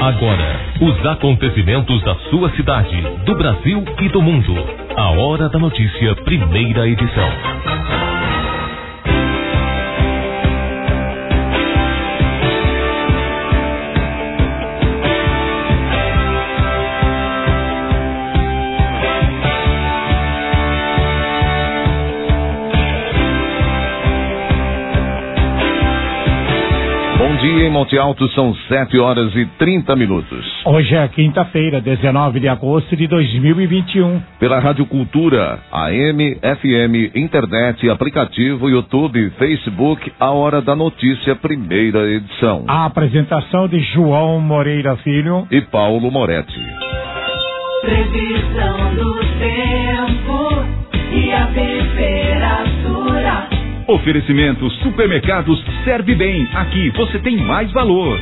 Agora, os acontecimentos da sua cidade, do Brasil e do mundo. A Hora da Notícia, primeira edição. Bom dia em Monte Alto, são 7h30. Hoje é quinta-feira, 19 de agosto de 2021. Pela Rádio Cultura, AM, FM, internet, aplicativo, YouTube, Facebook, a Hora da Notícia, primeira edição. A apresentação de João Moreira Filho e Paulo Moretti. Previsão do tempo e a temperatura. Oferecimento Supermercados Serve Bem. Aqui você tem mais valor.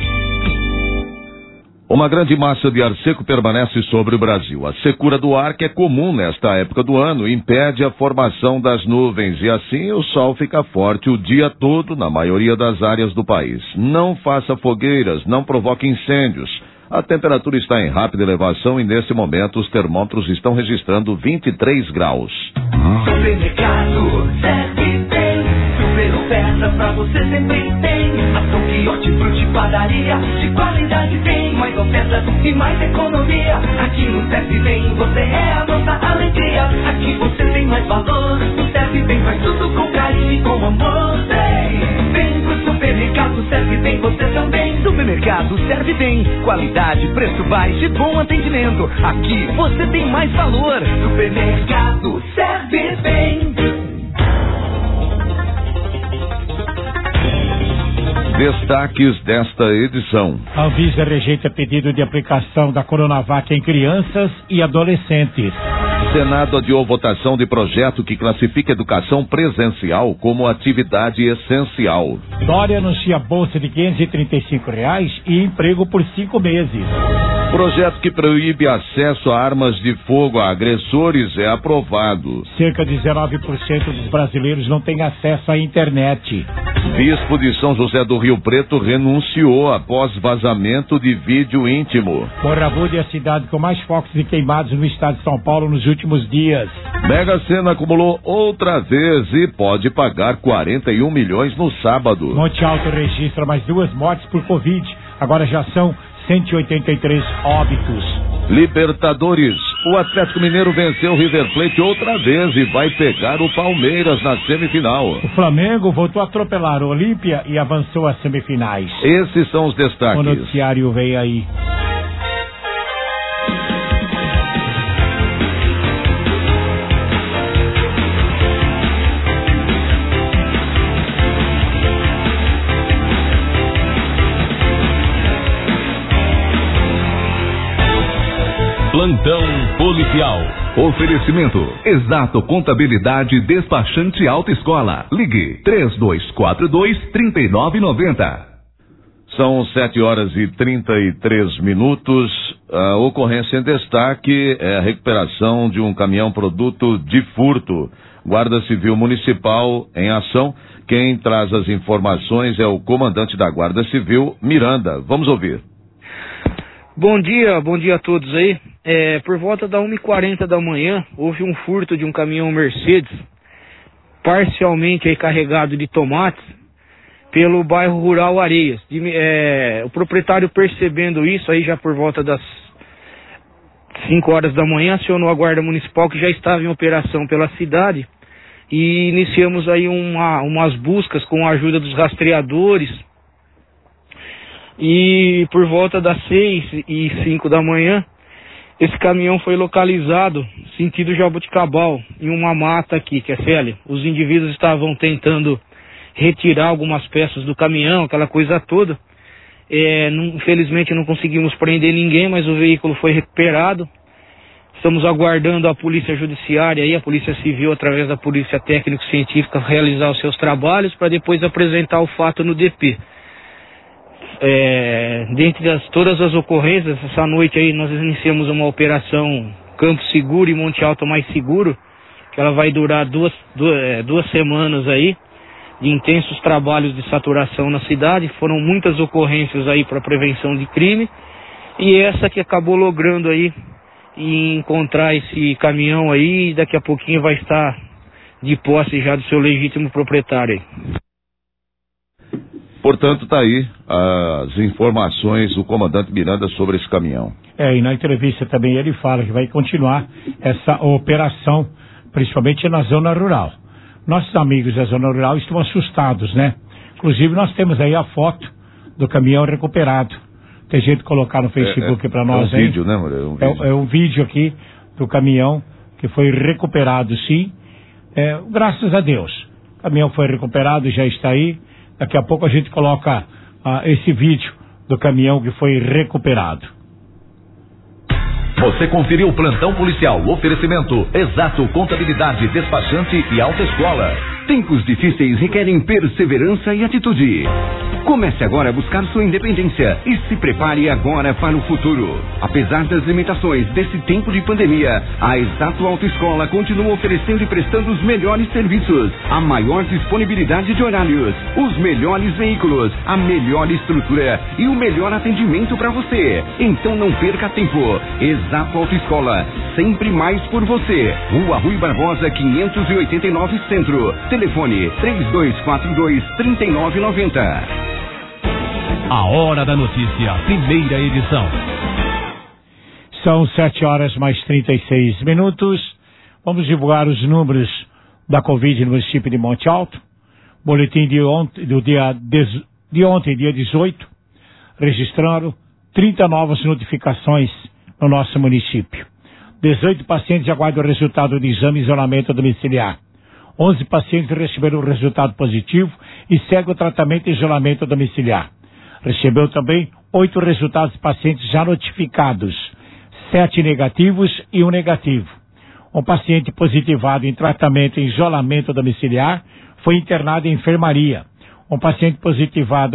Uma grande massa de ar seco permanece sobre o Brasil. A secura do ar, que é comum nesta época do ano, impede a formação das nuvens e assim o sol fica forte o dia todo na maioria das áreas do país. Não faça fogueiras, não provoque incêndios. A temperatura está em rápida elevação e nesse momento os termômetros estão registrando 23 graus. Supermercado Serve Bem. Super oferta pra você sempre tem. Açougue, hortifruti, padaria, de qualidade tem. Mais ofertas e mais economia. Aqui no Serve Bem você é a nossa alegria. Aqui você tem mais valor. No Serve Bem faz tudo com carinho e com amor. Vem pro supermercado Serve Bem você também. Supermercado Serve Bem. Qualidade, preço baixo e bom atendimento. Aqui você tem mais valor. Supermercado Serve Bem. Destaques desta edição. A Anvisa rejeita pedido de aplicação da Coronavac em crianças e adolescentes. Senado adiou votação de projeto que classifica educação presencial como atividade essencial. Dória anuncia bolsa de R$535 e emprego por 5 meses. Projeto que proíbe acesso a armas de fogo a agressores é aprovado. Cerca de 19% dos brasileiros não têm acesso à internet. Bispo de São José do Rio Preto renunciou após vazamento de vídeo íntimo. Morrabude é a cidade com mais focos de queimados no estado de São Paulo nos últimos dias. Mega Sena acumulou outra vez e pode pagar 41 milhões no sábado. Monte Alto registra mais 2 mortes por Covid. Agora já são 183 óbitos. Libertadores. O Atlético Mineiro venceu o River Plate outra vez e vai pegar o Palmeiras na semifinal. O Flamengo voltou a atropelar o Olímpia e avançou às semifinais. Esses são os destaques. O noticiário vem aí. Plantão policial. Oferecimento Exato Contabilidade Despachante Autoescola. Ligue 3242-3990. São 7h33. A ocorrência em destaque é a recuperação de um caminhão produto de furto. Guarda Civil Municipal em ação. Quem traz as informações é o comandante da Guarda Civil, Miranda. Vamos ouvir. Bom dia a todos aí. Por volta da 1h40 da manhã, houve um furto de um caminhão Mercedes, parcialmente aí carregado de tomates, pelo bairro rural Areias. O proprietário, percebendo isso, aí já por volta das 5 horas da manhã, acionou a Guarda Municipal, que já estava em operação pela cidade, e iniciamos aí umas buscas com a ajuda dos rastreadores. E por volta das 6h05 da manhã, esse caminhão foi localizado sentido Jaboticabal, em uma mata aqui, que é Célia. Os indivíduos estavam tentando retirar algumas peças do caminhão, aquela coisa toda. Infelizmente não conseguimos prender ninguém, mas o veículo foi recuperado. Estamos aguardando a Polícia Judiciária e a Polícia Civil, através da Polícia Técnico-Científica, realizar os seus trabalhos para depois apresentar o fato no DP. Dentre todas as ocorrências, essa noite aí nós iniciamos uma operação Campo Seguro e Monte Alto Mais Seguro, que ela vai durar duas semanas aí, de intensos trabalhos de saturação na cidade. Foram muitas ocorrências aí para prevenção de crime. E essa que acabou logrando aí e encontrar esse caminhão aí, daqui a pouquinho vai estar de posse já do seu legítimo proprietário aí. Portanto, tá aí as informações do comandante Miranda sobre esse caminhão. E na entrevista também ele fala que vai continuar essa operação, principalmente na zona rural. Nossos amigos da zona rural estão assustados, né? Inclusive nós temos aí a foto do caminhão recuperado. Tem jeito de colocar no Facebook para nós aí. Vídeo, né, É um vídeo aqui do caminhão que foi recuperado, sim. Graças a Deus. O caminhão foi recuperado, já está aí. Daqui a pouco a gente coloca esse vídeo do caminhão que foi recuperado. Você conferiu o Plantão Policial. Oferecimento Exato Contabilidade, Despachante e Autoescola. Tempos difíceis requerem perseverança e atitude. Comece agora a buscar sua independência e se prepare agora para o futuro. Apesar das limitações desse tempo de pandemia, a Exato Autoescola continua oferecendo e prestando os melhores serviços, a maior disponibilidade de horários, os melhores veículos, a melhor estrutura e o melhor atendimento para você. Então não perca tempo. Exato Autoescola, sempre mais por você. Rua Rui Barbosa, 589 Centro. Telefone 3242-3990. A Hora da Notícia, primeira edição. São 7h mais 36. Vamos divulgar os números da Covid no município de Monte Alto. Boletim de ontem, dia 18, registraram 30 novas notificações no nosso município. 18 pacientes aguardam o resultado de exame e isolamento domiciliar. 11 pacientes receberam o resultado positivo e segue o tratamento e isolamento domiciliar. Recebeu também 8 resultados de pacientes já notificados, 7 negativos e 1 negativo. Um paciente positivado em tratamento e isolamento domiciliar foi internado em enfermaria. Uma paciente positivada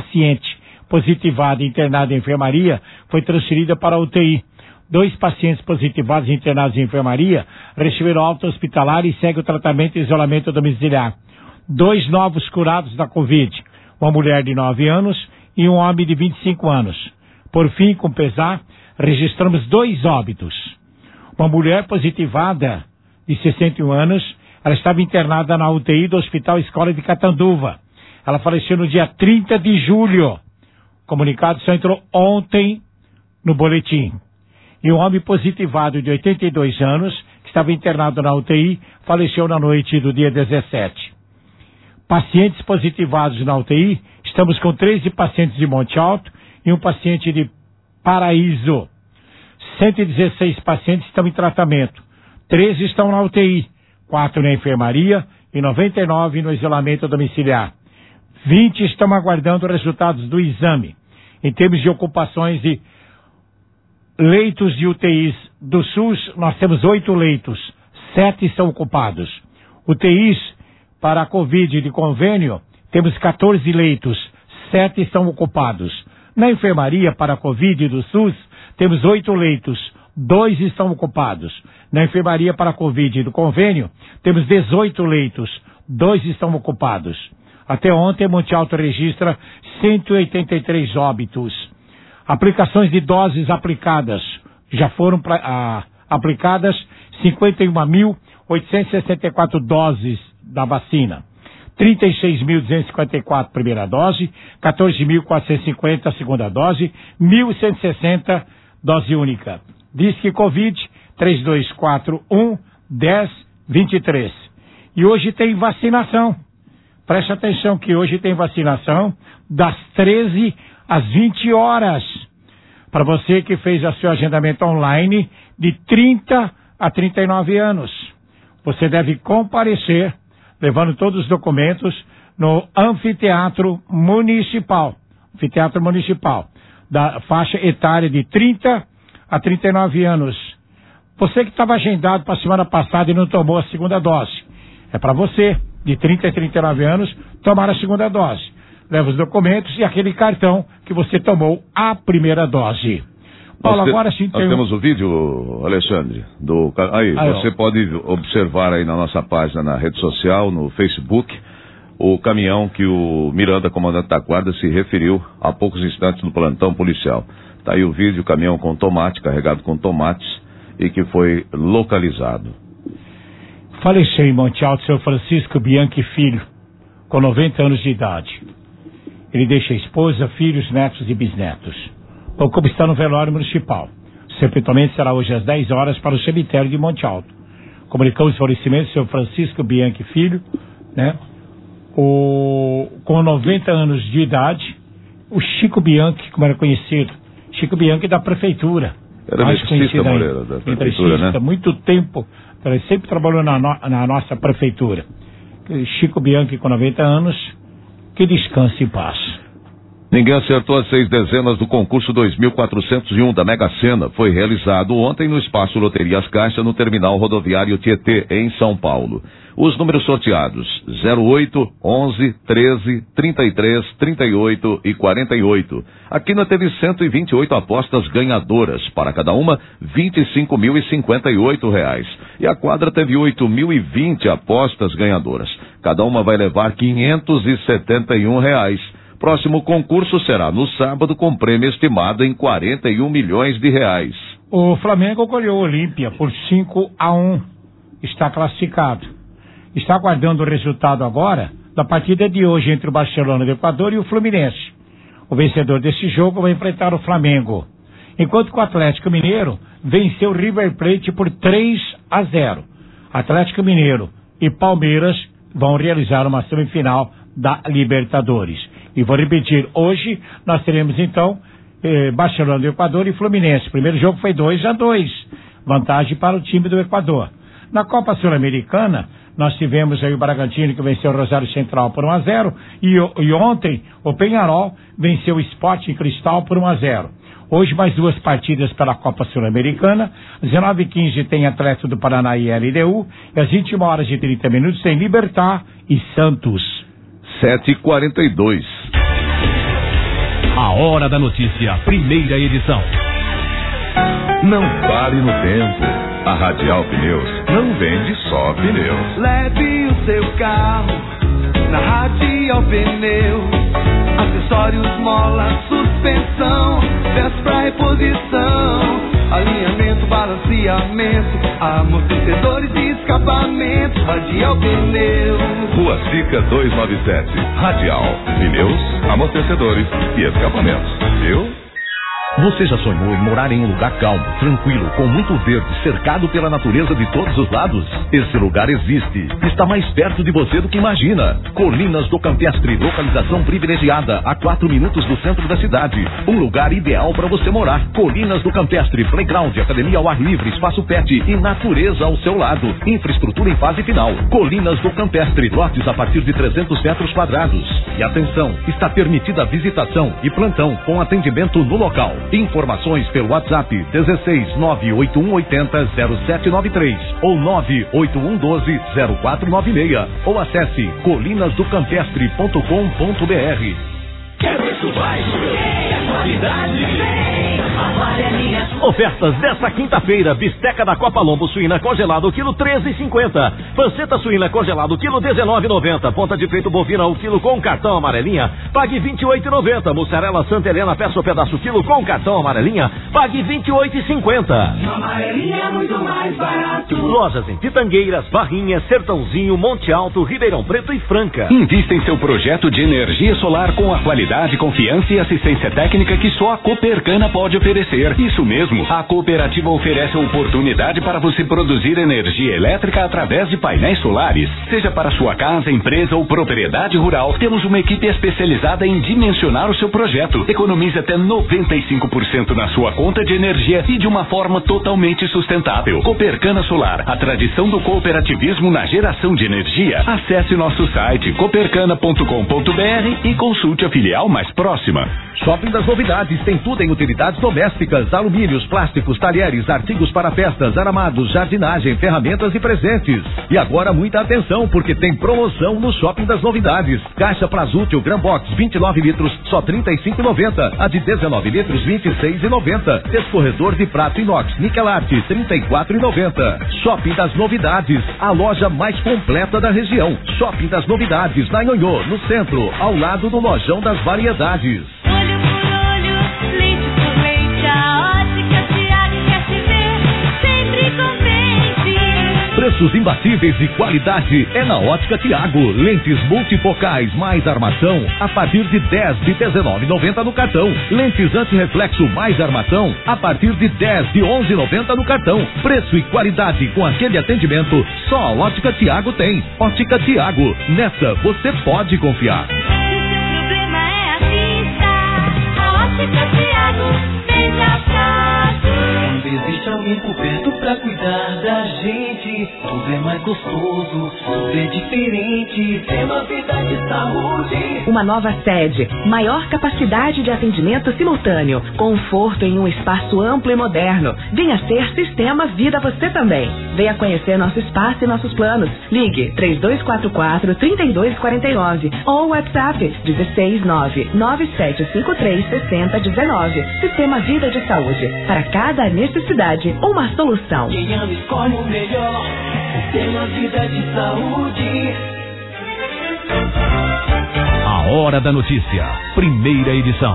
e internada em enfermaria foi transferida para a UTI. 2 pacientes positivados e internados em enfermaria receberam alta hospitalar e segue o tratamento e isolamento domiciliar. 2 novos curados da Covid, uma mulher de 9 anos e um homem de 25 anos. Por fim, com pesar, registramos 2 óbitos. Uma mulher positivada de 61 anos, ela estava internada na UTI do Hospital Escola de Catanduva. Ela faleceu no dia 30 de julho. O comunicado só entrou ontem no boletim. E um homem positivado de 82 anos, que estava internado na UTI, faleceu na noite do dia 17. Pacientes positivados na UTI, estamos com 13 pacientes de Monte Alto e um paciente de Paraíso. 116 pacientes estão em tratamento. 13 estão na UTI, 4 na enfermaria e 99 no isolamento domiciliar. 20 estão aguardando resultados do exame. Em termos de ocupações de leitos de UTIs do SUS, nós temos 8 leitos, 7 estão ocupados. UTIs para a Covid de convênio, temos 14 leitos, 7 estão ocupados. Na enfermaria para a Covid do SUS, temos 8 leitos, 2 estão ocupados. Na enfermaria para a Covid do convênio, temos 18 leitos, 2 estão ocupados. Até ontem, Monte Alto registra 183 óbitos. Aplicações de doses aplicadas. Já foram aplicadas 51.864 doses da vacina. 36.254 primeira dose, 14.450 segunda dose, 1.160 dose única. Disque Covid 3241-1023. E hoje tem vacinação. Preste atenção que hoje tem vacinação das 13 às 20 horas. Para você que fez o seu agendamento online de 30 a 39 anos. Você deve comparecer, levando todos os documentos, no Anfiteatro Municipal. Anfiteatro Municipal, da faixa etária de 30 a 39 anos. Você que estava agendado para a semana passada e não tomou a segunda dose. É para você, de 30 a 39 anos, tomar a segunda dose. Leva os documentos e aquele cartão que você tomou a primeira dose. Paulo, agora sim tem... Nós temos o vídeo, Alexandre, você pode observar aí na nossa página, na rede social, no Facebook, o caminhão que o Miranda, comandante da guarda, se referiu há poucos instantes no plantão policial. Tá aí o vídeo, caminhão com tomate, carregado com tomates, e que foi localizado. Faleceu em Monte Alto seu Francisco Bianchi Filho, com 90 anos de idade. Ele deixa esposa, filhos, netos e bisnetos. O corpo está no velório municipal. O sepultamento será hoje às 10 horas para o cemitério de Monte Alto. Comunicou os falecimentos do seu Francisco Bianchi Filho, né? Com 90 anos de idade, o Chico Bianchi, como era conhecido, Chico Bianchi da prefeitura. Era eletricista, Moreira, da prefeitura, né? Muito tempo, ele sempre trabalhou na nossa prefeitura. Chico Bianchi com 90 anos, que descanse em paz. Ninguém acertou as 6 dezenas do concurso 2401 da Mega Sena. Foi realizado ontem no Espaço Loterias Caixa, no terminal rodoviário Tietê, em São Paulo. Os números sorteados: 08, 11, 13, 33, 38 e 48. A Quina teve 128 apostas ganhadoras, para cada uma R$ 25.058. E a quadra teve 8.020 apostas ganhadoras. Cada uma vai levar R$ 571. Próximo concurso será no sábado, com prêmio estimado em 41 milhões de reais. O Flamengo goleou o Olímpia por 5-1. Está classificado. Está aguardando o resultado agora da partida de hoje entre o Barcelona do Equador e o Fluminense. O vencedor desse jogo vai enfrentar o Flamengo. Enquanto que o Atlético Mineiro venceu o River Plate por 3-0. Atlético Mineiro e Palmeiras vão realizar uma semifinal da Libertadores. E vou repetir, hoje nós teremos então Barcelona do Equador e Fluminense. O primeiro jogo foi 2-2, vantagem para o time do Equador. Na Copa Sul-Americana, nós tivemos aí o Bragantino, que venceu o Rosário Central por 1-0, e ontem o Peñarol venceu o Sporting Cristal por 1-0. Hoje mais 2 partidas pela Copa Sul-Americana. Às 19h15 tem Atlético do Paraná e LDU, e às 21h30 tem Libertad e Santos. 7h42. A Hora da Notícia, primeira edição. Não pare no tempo. A Radial Pneus não vende só pneus. Leve o seu carro na Radial Pneus. Acessórios, mola, suspensão, peças pra reposição, alinhamento, balanceamento, amortecedores e escapamento. Radial Pneus. Rua Sica 297. Radial Pneus, amortecedores e escapamentos. Viu? Você já sonhou em morar em um lugar calmo, tranquilo, com muito verde, cercado pela natureza de todos os lados? Esse lugar existe. Está mais perto de você do que imagina. Colinas do Campestre, localização privilegiada, a 4 minutos do centro da cidade. Um lugar ideal para você morar. Colinas do Campestre, playground, academia ao ar livre, espaço pet e natureza ao seu lado. Infraestrutura em fase final. Colinas do Campestre, lotes a partir de 300 metros quadrados. E atenção, está permitida a visitação e plantão com atendimento no local. Informações pelo WhatsApp 16 98180 0793 ou 98112 0496 ou acesse colinasdocampestre.com.br. Quer preço baixo? É qualidade. Ofertas desta quinta-feira: bisteca da Copa Lombo suína congelado, quilo 13,50. Panceta suína congelado, quilo 19,90. Ponta de peito bovina, o quilo com cartão amarelinha, pague 28,90. Mussarela Santa Helena, peça o pedaço quilo com cartão amarelinha, pague 28,50. Amarelinha é muito mais barato. Lojas em Pitangueiras, Barrinha, Sertãozinho, Monte Alto, Ribeirão Preto e Franca. Invista em seu projeto de energia solar com a qualidade, confiança e assistência técnica que só a Copercana pode oferecer. Isso mesmo, a cooperativa oferece a oportunidade para você produzir energia elétrica através de painéis solares. Seja para sua casa, empresa ou propriedade rural, temos uma equipe especializada em dimensionar o seu projeto. Economize até 95% na sua conta de energia e de uma forma totalmente sustentável. Copercana Solar, a tradição do cooperativismo na geração de energia. Acesse nosso site copercana.com.br e consulte a filial mais próxima. Shopping das Novidades tem tudo em utilidades domésticas eletrodomésticas, alumínios, plásticos, talheres, artigos para festas, aramados, jardinagem, ferramentas e presentes. E agora muita atenção, porque tem promoção no Shopping das Novidades. Caixa Prazútil Gran Box 29 litros, só R$ 35,90. A de 19 litros, R$ 26,90. Escorredor de prato inox Nikelarte, R$ 34,90. Shopping das Novidades, a loja mais completa da região. Shopping das Novidades, na Nhonhô, no centro, ao lado do Lojão das Variedades. Olho por olho, leite por leite, a Ótica Tiago quer te ver sempre contente. Preços imbatíveis e qualidade é na Ótica Tiago. Lentes multifocais mais armação a partir de 10 de R$19,90 no cartão. Lentes antirreflexo mais armação a partir de 10 de R$11,90 no cartão. Preço e qualidade com aquele atendimento só a Ótica Tiago tem. Ótica Tiago, nessa você pode confiar. Quando existe alguém por perto pra cuidar da gente, tudo é mais gostoso, tudo é diferente. Tem uma vida de saúde. Uma nova sede, maior capacidade de atendimento simultâneo, conforto em um espaço amplo e moderno. Venha ser Sistema Vida você também. Venha conhecer nosso espaço e nossos planos. Ligue 3244-3249 ou WhatsApp 169-9753-6019. Sistema Vida de Saúde. Para cada necessidade, uma solução. Quem ama escolhe o melhor. Sistema Vida de Saúde. A Hora da Notícia, primeira edição.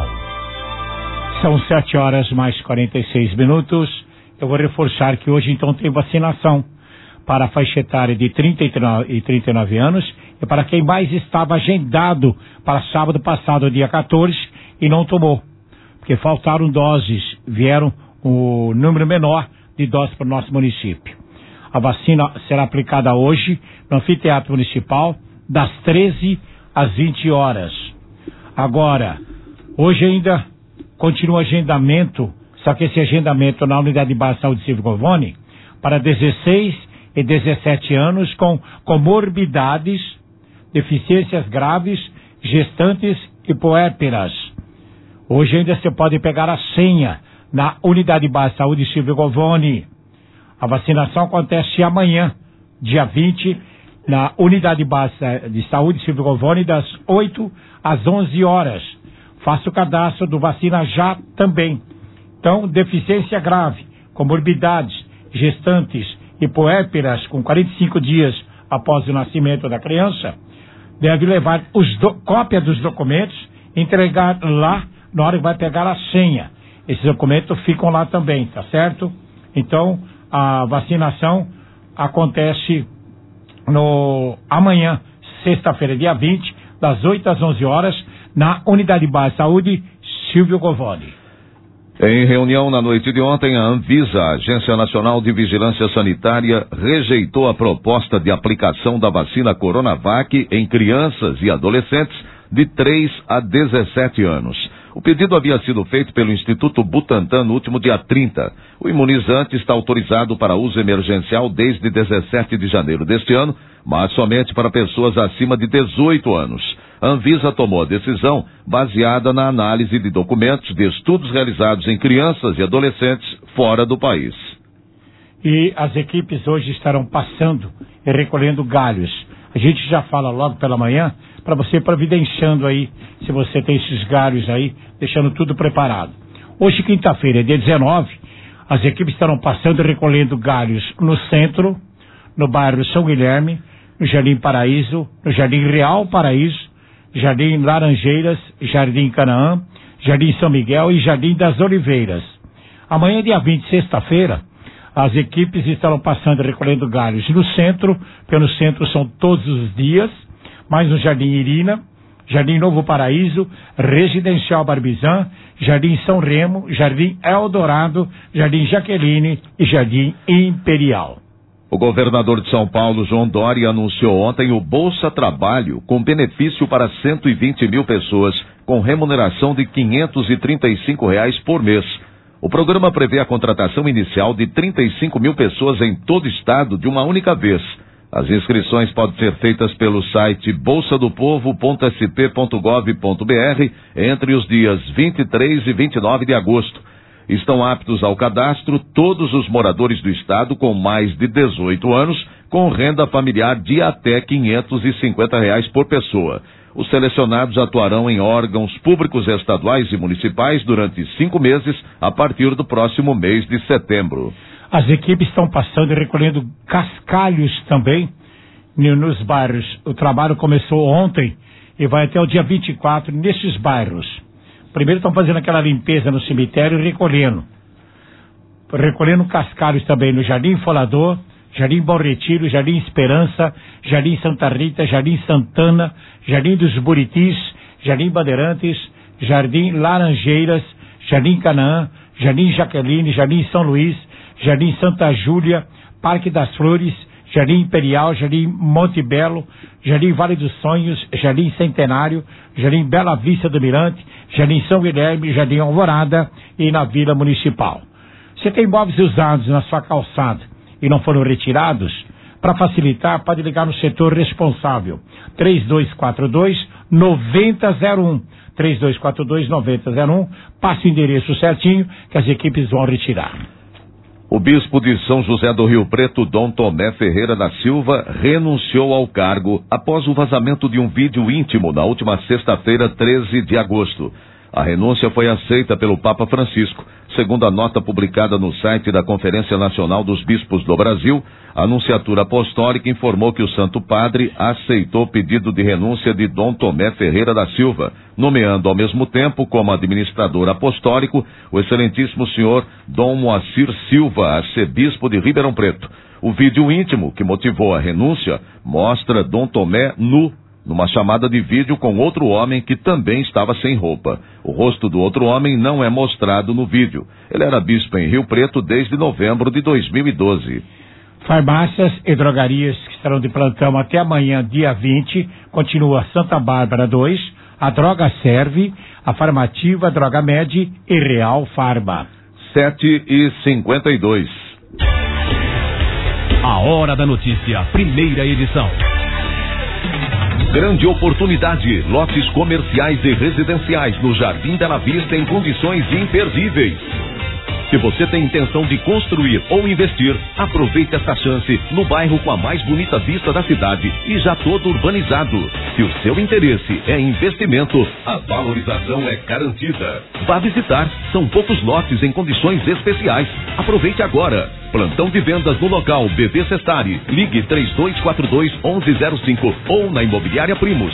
São 7h mais 46. Eu vou reforçar que hoje então tem vacinação para a faixa etária de 30 e 39 anos e para quem mais estava agendado para sábado passado, dia 14, e não tomou, porque faltaram doses, vieram o número menor de doses para o nosso município. A vacina será aplicada hoje no Anfiteatro Municipal, das 13 às 20 horas. Agora, hoje ainda continua agendamento, só que esse agendamento na Unidade Básica de Saúde Silvio Govoni, para 16 e 17 anos com comorbidades, deficiências graves, gestantes e puérperas. Hoje ainda você pode pegar a senha na Unidade Básica de Saúde Silvio Govoni. A vacinação acontece amanhã, dia 20, na Unidade Básica de Saúde Silvio Govoni, das 8 às 11 horas. Faça o cadastro do Vacina Já também. Então, deficiência grave, comorbidades, gestantes e puérperas com 45 dias após o nascimento da criança, deve levar cópia dos documentos, entregar lá na hora que vai pegar a senha. Esses documentos ficam lá também, tá certo? Então, a vacinação acontece amanhã, sexta-feira, dia 20, das 8 às 11 horas, na Unidade Básica de Saúde Silvio Govoni. Em reunião na noite de ontem, a Anvisa, a Agência Nacional de Vigilância Sanitária, rejeitou a proposta de aplicação da vacina Coronavac em crianças e adolescentes de 3 a 17 anos. O pedido havia sido feito pelo Instituto Butantan no último dia 30. O imunizante está autorizado para uso emergencial desde 17 de janeiro deste ano, mas somente para pessoas acima de 18 anos. A Anvisa tomou a decisão baseada na análise de documentos de estudos realizados em crianças e adolescentes fora do país. E as equipes hoje estarão passando e recolhendo galhos. A gente já fala logo pela manhã para você providenciando aí, se você tem esses galhos aí, deixando tudo preparado. Hoje, quinta-feira, dia 19, as equipes estarão passando e recolhendo galhos no centro, no bairro São Guilherme, no Jardim Paraíso, no Jardim Real Paraíso, Jardim Laranjeiras, Jardim Canaã, Jardim São Miguel e Jardim das Oliveiras. Amanhã, dia 20, sexta-feira, as equipes estarão passando e recolhendo galhos no centro, porque no centro são todos os dias, mas no Jardim Irina, Jardim Novo Paraíso, Residencial Barbizan, Jardim São Remo, Jardim Eldorado, Jardim Jaqueline e Jardim Imperial. O governador de São Paulo, João Dória, anunciou ontem o Bolsa Trabalho, com benefício para 120 mil pessoas, com remuneração de R$ 535 por mês. O programa prevê a contratação inicial de 35 mil pessoas em todo o estado de uma única vez. As inscrições podem ser feitas pelo site bolsadopovo.sp.gov.br entre os dias 23 e 29 de agosto. Estão aptos ao cadastro todos os moradores do estado com mais de 18 anos, com renda familiar de até R$ 550 por pessoa. Os selecionados atuarão em órgãos públicos estaduais e municipais durante 5 meses, a partir do próximo mês de setembro. As equipes estão passando e recolhendo cascalhos também nos bairros. O trabalho começou ontem e vai até o dia 24 nesses bairros. Primeiro estão fazendo aquela limpeza no cemitério e recolhendo cascalhos também no Jardim Folador, Jardim Bom Retiro, Jardim Esperança, Jardim Santa Rita, Jardim Santana, Jardim dos Buritis, Jardim Bandeirantes, Jardim Laranjeiras, Jardim Canaã, Jardim Jaqueline, Jardim São Luís, Jardim Santa Júlia, Parque das Flores, Jardim Imperial, Jardim Monte Belo, Jardim Vale dos Sonhos, Jardim Centenário, Jardim Bela Vista do Mirante, Jardim São Guilherme, Jardim Alvorada e na Vila Municipal. Você tem imóveis usados na sua calçada e não foram retirados? Para facilitar, pode ligar no setor responsável. 3242-9001. 3242-9001. Passe o endereço certinho que as equipes vão retirar. O bispo de São José do Rio Preto, Dom Tomé Ferreira da Silva, renunciou ao cargo após o vazamento de um vídeo íntimo na última sexta-feira, 13 de agosto. A renúncia foi aceita pelo Papa Francisco. Segundo a nota publicada no site da Conferência Nacional dos Bispos do Brasil, a Nunciatura Apostólica informou que o Santo Padre aceitou o pedido de renúncia de Dom Tomé Ferreira da Silva, nomeando ao mesmo tempo como administrador apostólico o excelentíssimo senhor Dom Moacir Silva, arcebispo de Ribeirão Preto. O vídeo íntimo que motivou a renúncia mostra Dom Tomé nu, numa chamada de vídeo com outro homem que também estava sem roupa. O rosto do outro homem não é mostrado no vídeo. Ele era bispo em Rio Preto desde novembro de 2012. Farmácias e drogarias que estarão de plantão até amanhã, dia 20, continua Santa Bárbara 2, a Droga Serve, a Farmativa, a Droga Med e Real Farma. 7h52. A Hora da Notícia, primeira edição. Grande oportunidade, lotes comerciais e residenciais no Jardim Bela Vista em condições imperdíveis. Se você tem intenção de construir ou investir, aproveite esta chance no bairro com a mais bonita vista da cidade e já todo urbanizado. Se o seu interesse é investimento, a valorização é garantida. Vá visitar, são poucos lotes em condições especiais. Aproveite agora. Plantão de vendas no local BB Cestari. Ligue 3242-1105 ou na Imobiliária Primos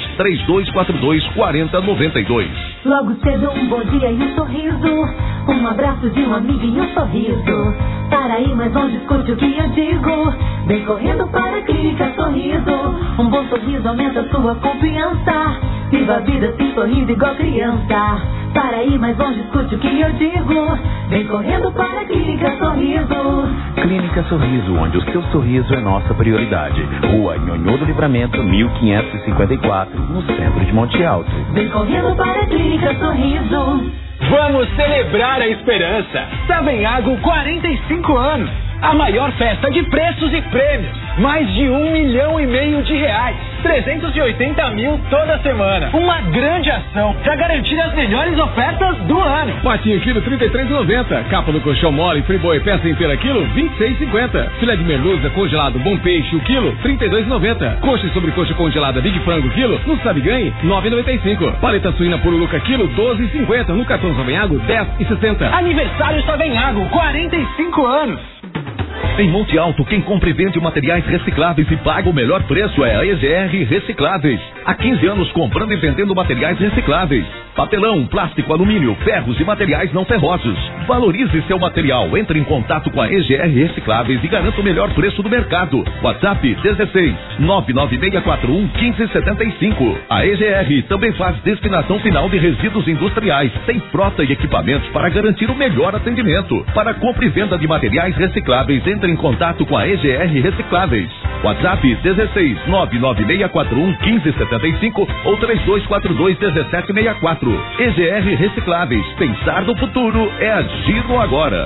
3242-4092. Logo cedo um bom dia e um sorriso, um abraço de um amigo e um sorriso. Para ir mais longe, escute o que eu digo. Vem correndo para a Clínica Sorriso. Um bom sorriso aumenta sua confiança. Viva a vida se sorrindo igual criança. Para ir mais longe, escute o que eu digo. Vem correndo para a Clínica Sorriso. Clínica Sorriso, onde o seu sorriso é nossa prioridade. Rua Nhonhô do Livramento, 1554, no centro de Monte Alto. Vem correndo para a Clínica Sorriso. Vamos celebrar a esperança. Savenhago, 45 anos. A maior festa de preços e prêmios. Mais de R$1,5 milhão de reais. 380 mil toda semana. Uma grande ação para garantir as melhores ofertas do ano. Patinho quilo R$ 33,90. Capa do colchão mole, friboi, peça inteira quilo R$ 26,50. Filé de merluza congelado bom peixe o quilo R$ 32,90. Coxa e sobrecoxa congelada de frango quilo no Sabe Ganhe R$ 9,95. Paleta suína pururuca quilo R$ 12,50. No cartão Savenhago R$ 10,60. Aniversário Savenhago, 45 anos. Em Monte Alto, quem compra e vende materiais recicláveis e paga o melhor preço é a EGR Recicláveis. Há 15 anos comprando e vendendo materiais recicláveis. Papelão, plástico, alumínio, ferros e materiais não ferrosos. Valorize seu material. Entre em contato com a EGR Recicláveis e garanta o melhor preço do mercado. WhatsApp 16 99641 1575. A EGR também faz destinação final de resíduos industriais. Tem frota e equipamentos para garantir o melhor atendimento. Para compra e venda de materiais recicláveis, entre em contato com a EGR Recicláveis. WhatsApp 16 99641 1575 ou 3242 1764. EGR Recicláveis. Pensar no futuro é agir no agora.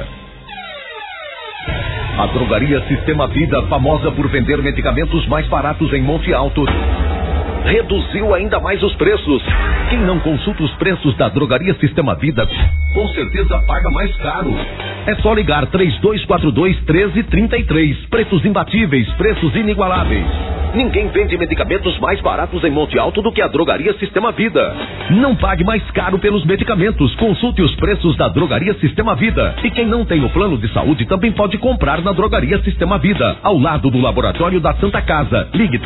A drogaria Sistema Vida, famosa por vender medicamentos mais baratos em Monte Alto, reduziu ainda mais os preços. Quem não consulta os preços da Drogaria Sistema Vida, com certeza paga mais caro. É só ligar 3242-1333. Preços imbatíveis, preços inigualáveis. Ninguém vende medicamentos mais baratos em Monte Alto do que a Drogaria Sistema Vida. Não pague mais caro pelos medicamentos. Consulte os preços da Drogaria Sistema Vida. E quem não tem o plano de saúde também pode comprar na Drogaria Sistema Vida, ao lado do Laboratório da Santa Casa. Ligue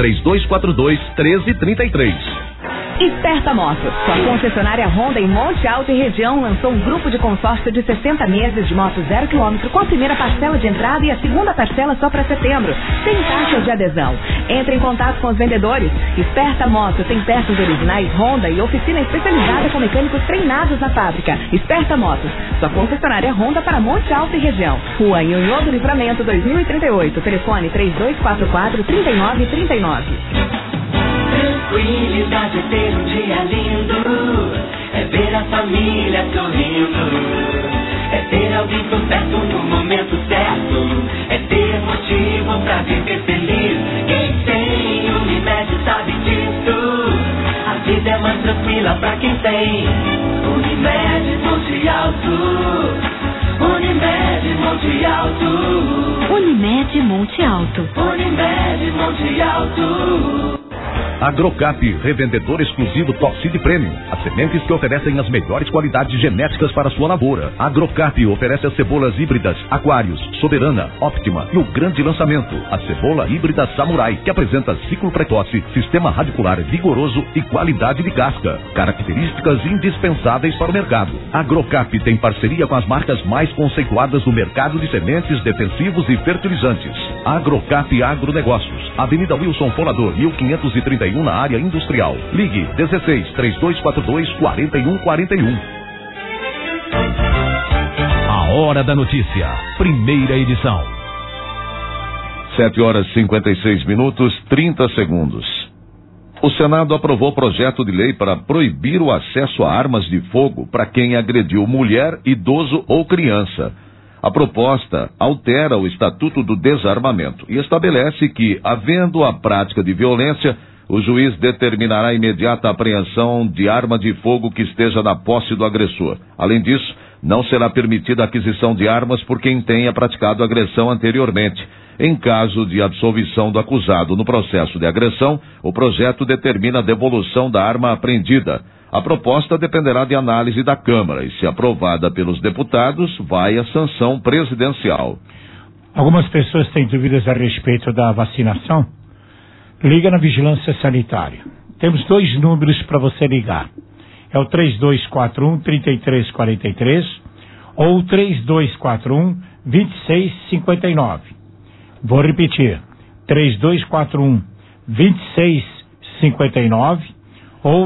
3242-1333. Esperta Motos, sua concessionária Honda em Monte Alto e região, lançou um grupo de consórcio de 60 meses de moto 0 km com a primeira parcela de entrada e a segunda parcela só para setembro, sem taxas de adesão. Entre em contato com os vendedores. Esperta Motos tem peças originais Honda e oficina especializada com mecânicos treinados na fábrica. Esperta Motos, sua concessionária Honda para Monte Alto e região. Rua Nhonhô do Livramento 2038, telefone 3244-3939. Tranquilidade é ter um dia lindo, é ver a família sorrindo, é ter alguém por perto no momento certo, é ter motivo pra viver feliz. Quem tem Unimed sabe disso, a vida é mais tranquila pra quem tem Unimed Monte Alto. Unimed Monte Alto. Unimed Monte Alto. Unimed Monte Alto. Agrocap, revendedor exclusivo Top Seed Premium. As sementes que oferecem as melhores qualidades genéticas para a sua lavoura. Agrocap oferece as cebolas híbridas Aquários, Soberana, Optima e o grande lançamento, a cebola híbrida Samurai, que apresenta ciclo precoce, sistema radicular vigoroso e qualidade de casca. Características indispensáveis para o mercado. Agrocap tem parceria com as marcas mais conceituadas do mercado de sementes, defensivos e fertilizantes. Agrocap Agronegócios, Avenida Wilson Fonador, 1531, na área industrial. Ligue 16-3242-4141. A Hora da Notícia, primeira edição. 7h56, 30 segundos. O Senado aprovou projeto de lei para proibir o acesso a armas de fogo para quem agrediu mulher, idoso ou criança. A proposta altera o Estatuto do Desarmamento e estabelece que, havendo a prática de violência, o juiz determinará a imediata apreensão de arma de fogo que esteja na posse do agressor. Além disso, não será permitida a aquisição de armas por quem tenha praticado agressão anteriormente. Em caso de absolvição do acusado no processo de agressão, o projeto determina a devolução da arma apreendida. A proposta dependerá de análise da Câmara e, se aprovada pelos deputados, vai à sanção presidencial. Algumas pessoas têm dúvidas a respeito da vacinação? Liga na Vigilância Sanitária. Temos 2 números para você ligar. É o 3241-3343 ou o 3241-2659. Vou repetir. 3241-2659 ou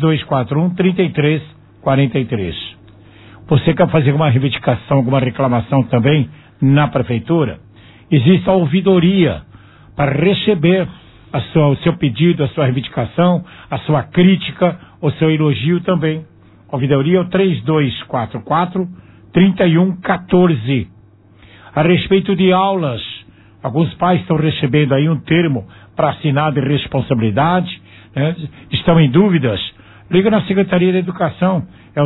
3241-3343. Você quer fazer uma reivindicação, alguma reclamação também na Prefeitura? Existe a ouvidoria para receber o seu pedido, a sua reivindicação, a sua crítica, o seu elogio também. A ouvidoria é o 3244-3114. A respeito de aulas, alguns pais estão recebendo aí um termo para assinar de responsabilidade, né? Estão em dúvidas? Liga na Secretaria da Educação, é o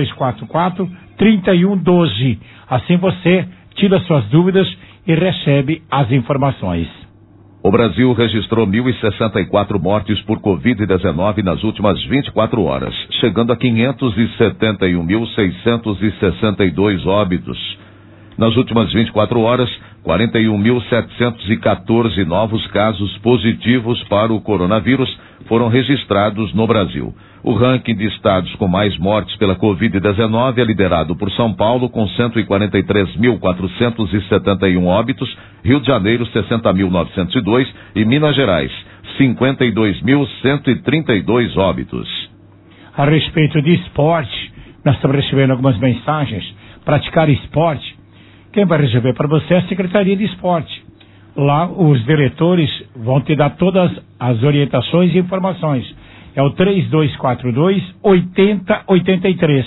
3244-3112. Assim você tira suas dúvidas e recebe as informações. O Brasil registrou 1.064 mortes por Covid-19 nas últimas 24 horas, chegando a 571.662 óbitos. Nas últimas 24 horas, 41.714 novos casos positivos para o coronavírus foram registrados no Brasil. O ranking de estados com mais mortes pela Covid-19 é liderado por São Paulo, com 143.471 óbitos, Rio de Janeiro, 60.902 e Minas Gerais, 52.132 óbitos. A respeito de esporte, nós estamos recebendo algumas mensagens. Praticar esporte, quem vai receber para você é a Secretaria de Esporte. Lá os diretores vão te dar todas as orientações e informações. É o 3242-8083.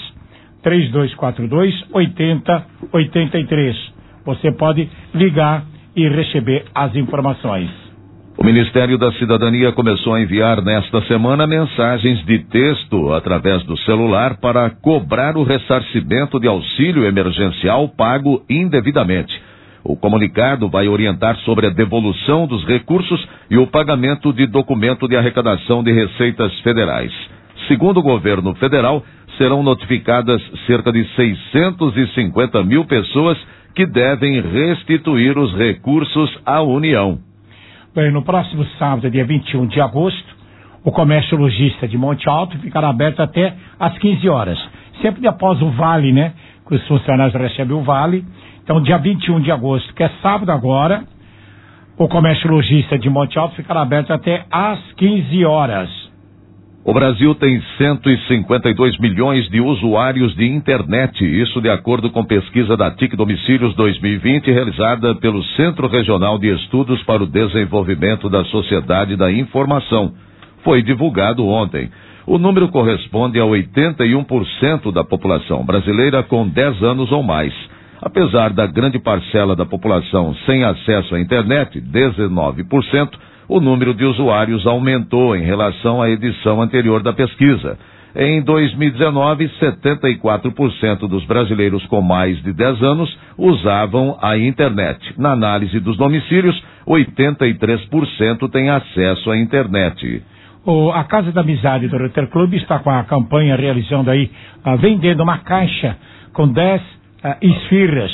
3242-8083. Você pode ligar e receber as informações. O Ministério da Cidadania começou a enviar nesta semana mensagens de texto através do celular para cobrar o ressarcimento de auxílio emergencial pago indevidamente. O comunicado vai orientar sobre a devolução dos recursos e o pagamento de documento de arrecadação de receitas federais. Segundo o governo federal, serão notificadas cerca de 650 mil pessoas que devem restituir os recursos à União. Bem, no próximo sábado, dia 21 de agosto, o comércio lojista de Monte Alto ficará aberto até às 15 horas. Sempre após o vale, né? Que os funcionários recebem o vale. Então, dia 21 de agosto, que é sábado agora, o comércio lojista de Monte Alto ficará aberto até às 15 horas. O Brasil tem 152 milhões de usuários de internet, isso de acordo com pesquisa da TIC Domicílios 2020, realizada pelo Centro Regional de Estudos para o Desenvolvimento da Sociedade da Informação. Foi divulgado ontem. O número corresponde a 81% da população brasileira com 10 anos ou mais. Apesar da grande parcela da população sem acesso à internet, 19%, o número de usuários aumentou em relação à edição anterior da pesquisa. Em 2019, 74% dos brasileiros com mais de 10 anos usavam a internet. Na análise dos domicílios, 83% têm acesso à internet. A Casa da Amizade do Rotary Club está com a campanha realizando aí, vendendo uma caixa com 10 esfirras.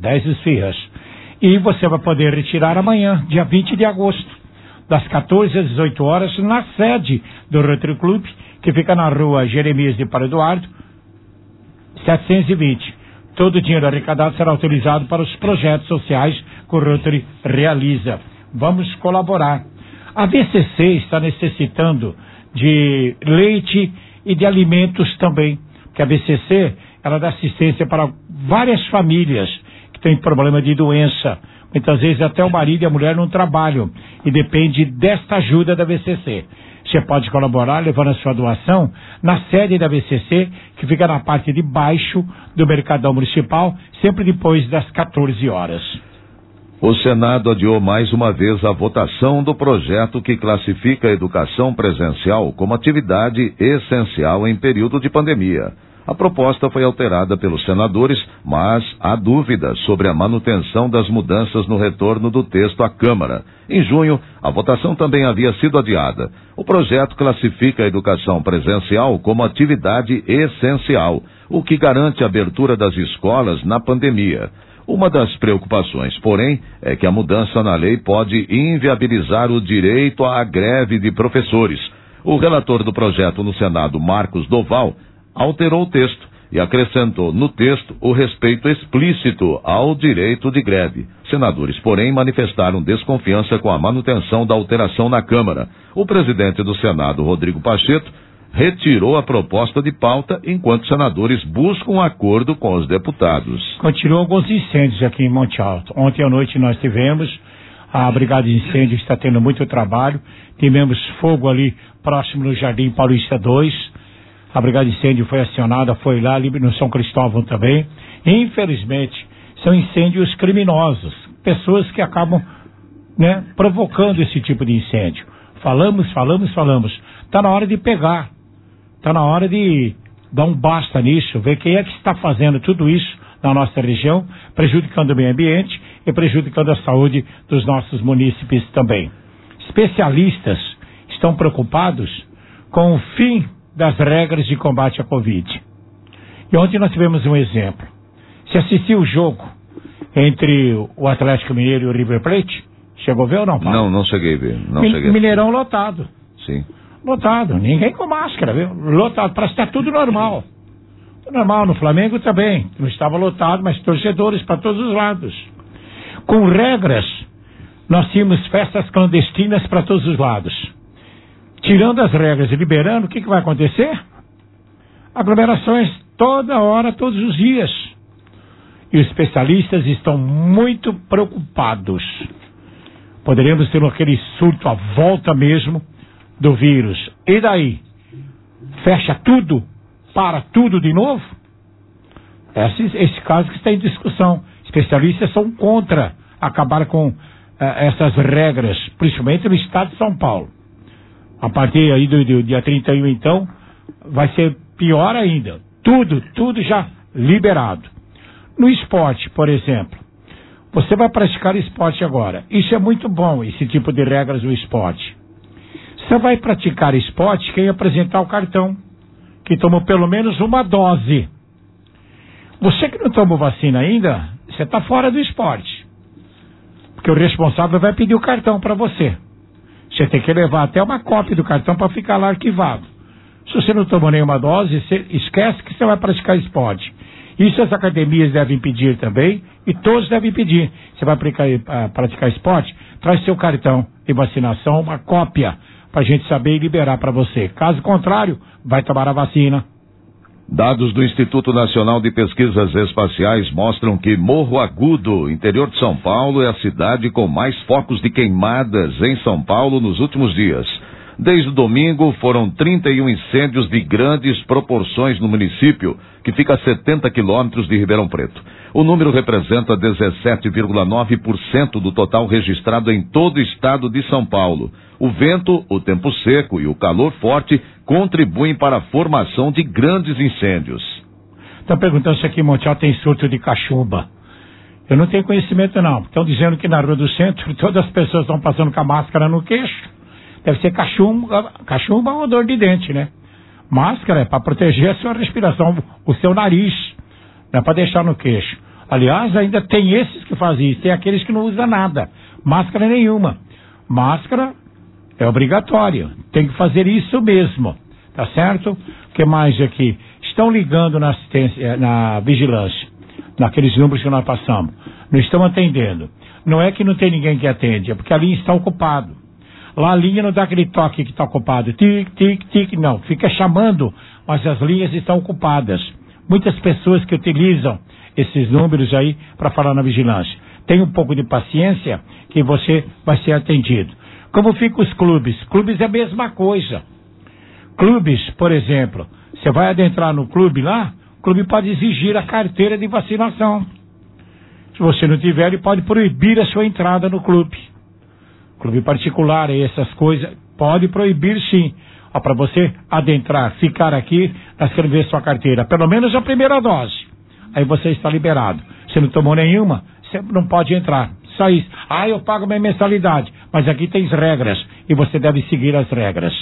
E você vai poder retirar amanhã, dia 20 de agosto. Das 14 às 18 horas, na sede do Rotary Club, que fica na rua Jeremias de Paulo Eduardo, 720. Todo o dinheiro arrecadado será utilizado para os projetos sociais que o Rotary realiza. Vamos colaborar. A VCC está necessitando de leite e de alimentos também, porque a VCC, ela dá assistência para várias famílias que têm problema de doença. Muitas vezes até o marido e a mulher não trabalham e depende desta ajuda da VCC. Você pode colaborar levando a sua doação na sede da VCC, que fica na parte de baixo do Mercadão Municipal, sempre depois das 14 horas. O Senado adiou mais uma vez a votação do projeto que classifica a educação presencial como atividade essencial em período de pandemia. A proposta foi alterada pelos senadores, mas há dúvidas sobre a manutenção das mudanças no retorno do texto à Câmara. Em junho, a votação também havia sido adiada. O projeto classifica a educação presencial como atividade essencial, o que garante a abertura das escolas na pandemia. Uma das preocupações, porém, é que a mudança na lei pode inviabilizar o direito à greve de professores. O relator do projeto no Senado, Marcos Doval, alterou o texto e acrescentou no texto o respeito explícito ao direito de greve. Senadores, porém, manifestaram desconfiança com a manutenção da alteração na Câmara. O presidente do Senado, Rodrigo Pacheco, retirou a proposta de pauta enquanto senadores buscam um acordo com os deputados. Continuam alguns incêndios aqui em Monte Alto. Ontem à noite nós tivemos, a Brigada de Incêndio está tendo muito trabalho. Tivemos fogo ali próximo no Jardim Paulista 2. A Brigada de Incêndio foi acionada, foi lá no São Cristóvão também. Infelizmente, são incêndios criminosos. Pessoas que acabam, né, provocando esse tipo de incêndio. Falamos. Está na hora de pegar. Está na hora de dar um basta nisso, ver quem é que está fazendo tudo isso na nossa região, prejudicando o meio ambiente e prejudicando a saúde dos nossos munícipes também. Especialistas estão preocupados com o fim das regras de combate à Covid. E ontem nós tivemos um exemplo. Se assistiu o jogo entre o Atlético Mineiro e o River Plate, chegou a ver ou não, Paulo? Não cheguei a ver. Mineirão lotado. Sim. Lotado, ninguém com máscara, viu? Lotado, parece que está tudo normal. Tudo normal, no Flamengo também. Não estava lotado, mas torcedores para todos os lados. Com regras, nós tínhamos festas clandestinas para todos os lados. Tirando as regras e liberando, o que vai acontecer? Aglomerações toda hora, todos os dias. E os especialistas estão muito preocupados. Poderíamos ter aquele surto à volta mesmo do vírus. E daí? Fecha tudo? Para tudo de novo? Esse caso que está em discussão. Especialistas são contra acabar com essas regras, principalmente no estado de São Paulo. A partir aí do dia 31, então, vai ser pior ainda. Tudo já liberado. No esporte, por exemplo, você vai praticar esporte agora. Isso é muito bom, esse tipo de regras no esporte. Você vai praticar esporte quem apresentar o cartão, que tomou pelo menos uma dose. Você que não tomou vacina ainda, você está fora do esporte. Porque o responsável vai pedir o cartão para você. Você tem que levar até uma cópia do cartão para ficar lá arquivado. Se você não tomou nenhuma dose, você esquece que você vai praticar esporte. Isso as academias devem pedir também, e todos devem pedir. Você vai praticar esporte, traz seu cartão de vacinação, uma cópia, para a gente saber e liberar para você. Caso contrário, vai tomar a vacina. Dados do Instituto Nacional de Pesquisas Espaciais mostram que Morro Agudo, interior de São Paulo, é a cidade com mais focos de queimadas em São Paulo nos últimos dias. Desde o domingo, foram 31 incêndios de grandes proporções no município, que fica a 70 quilômetros de Ribeirão Preto. O número representa 17,9% do total registrado em todo o estado de São Paulo. O vento, o tempo seco e o calor forte contribuem para a formação de grandes incêndios. Estão perguntando se aqui em Monte Alto tem surto de cachumba. Eu não tenho conhecimento, não. Estão dizendo que na Rua do Centro todas as pessoas estão passando com a máscara no queixo. Deve ser cachumba ou dor de dente, né? Máscara é para proteger a sua respiração, o seu nariz. Não é para deixar no queixo. Aliás, ainda tem esses que fazem isso. Tem aqueles que não usam nada. Máscara nenhuma. Máscara é obrigatória. Tem que fazer isso mesmo. Tá certo? O que mais aqui? Estão ligando na assistência, na vigilância. Naqueles números que nós passamos. Não estão atendendo. Não é que não tem ninguém que atende. É porque a linha está ocupada. Lá a linha não dá aquele toque que está ocupado. Tic, tic, tic. Não. Fica chamando, mas as linhas estão ocupadas. Muitas pessoas que utilizam esses números aí para falar na vigilância. Tenha um pouco de paciência que você vai ser atendido. Como ficam os clubes? Clubes é a mesma coisa. Clubes, por exemplo, você vai adentrar no clube lá, o clube pode exigir a carteira de vacinação. Se você não tiver, ele pode proibir a sua entrada no clube. Clube particular e essas coisas, pode proibir sim. Para você adentrar, ficar aqui, nós queremos ver sua carteira. Pelo menos a primeira dose. Aí você está liberado. Se não tomou nenhuma, você não pode entrar. Só isso. Eu pago minha mensalidade. Mas aqui tem regras e você deve seguir as regras.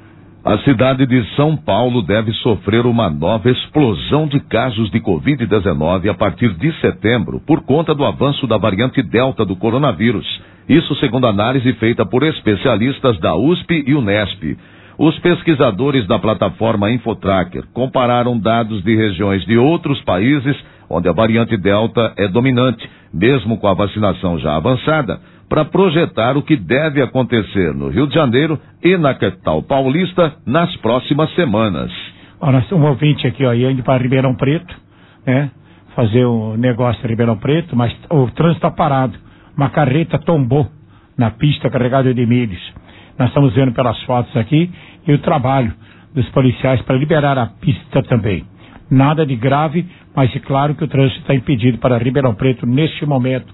A cidade de São Paulo deve sofrer uma nova explosão de casos de Covid-19 a partir de setembro, por conta do avanço da variante Delta do coronavírus. Isso segundo análise feita por especialistas da USP e Unesp. Os pesquisadores da plataforma Infotracker compararam dados de regiões de outros países onde a variante Delta é dominante, mesmo com a vacinação já avançada, para projetar o que deve acontecer no Rio de Janeiro e na capital paulista nas próximas semanas. Nós temos um ouvinte aqui, indo para Ribeirão Preto, né? Fazer um negócio em Ribeirão Preto, mas o trânsito está parado. Uma carreta tombou na pista carregada de milhos. Nós estamos vendo pelas fotos aqui e o trabalho dos policiais para liberar a pista também. Nada de grave, mas é claro que o trânsito está impedido para Ribeirão Preto neste momento.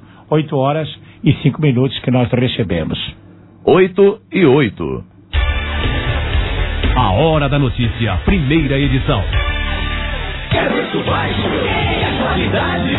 8h05 que nós recebemos. 8h08. A Hora da Notícia, primeira edição. Preço baixo, a qualidade.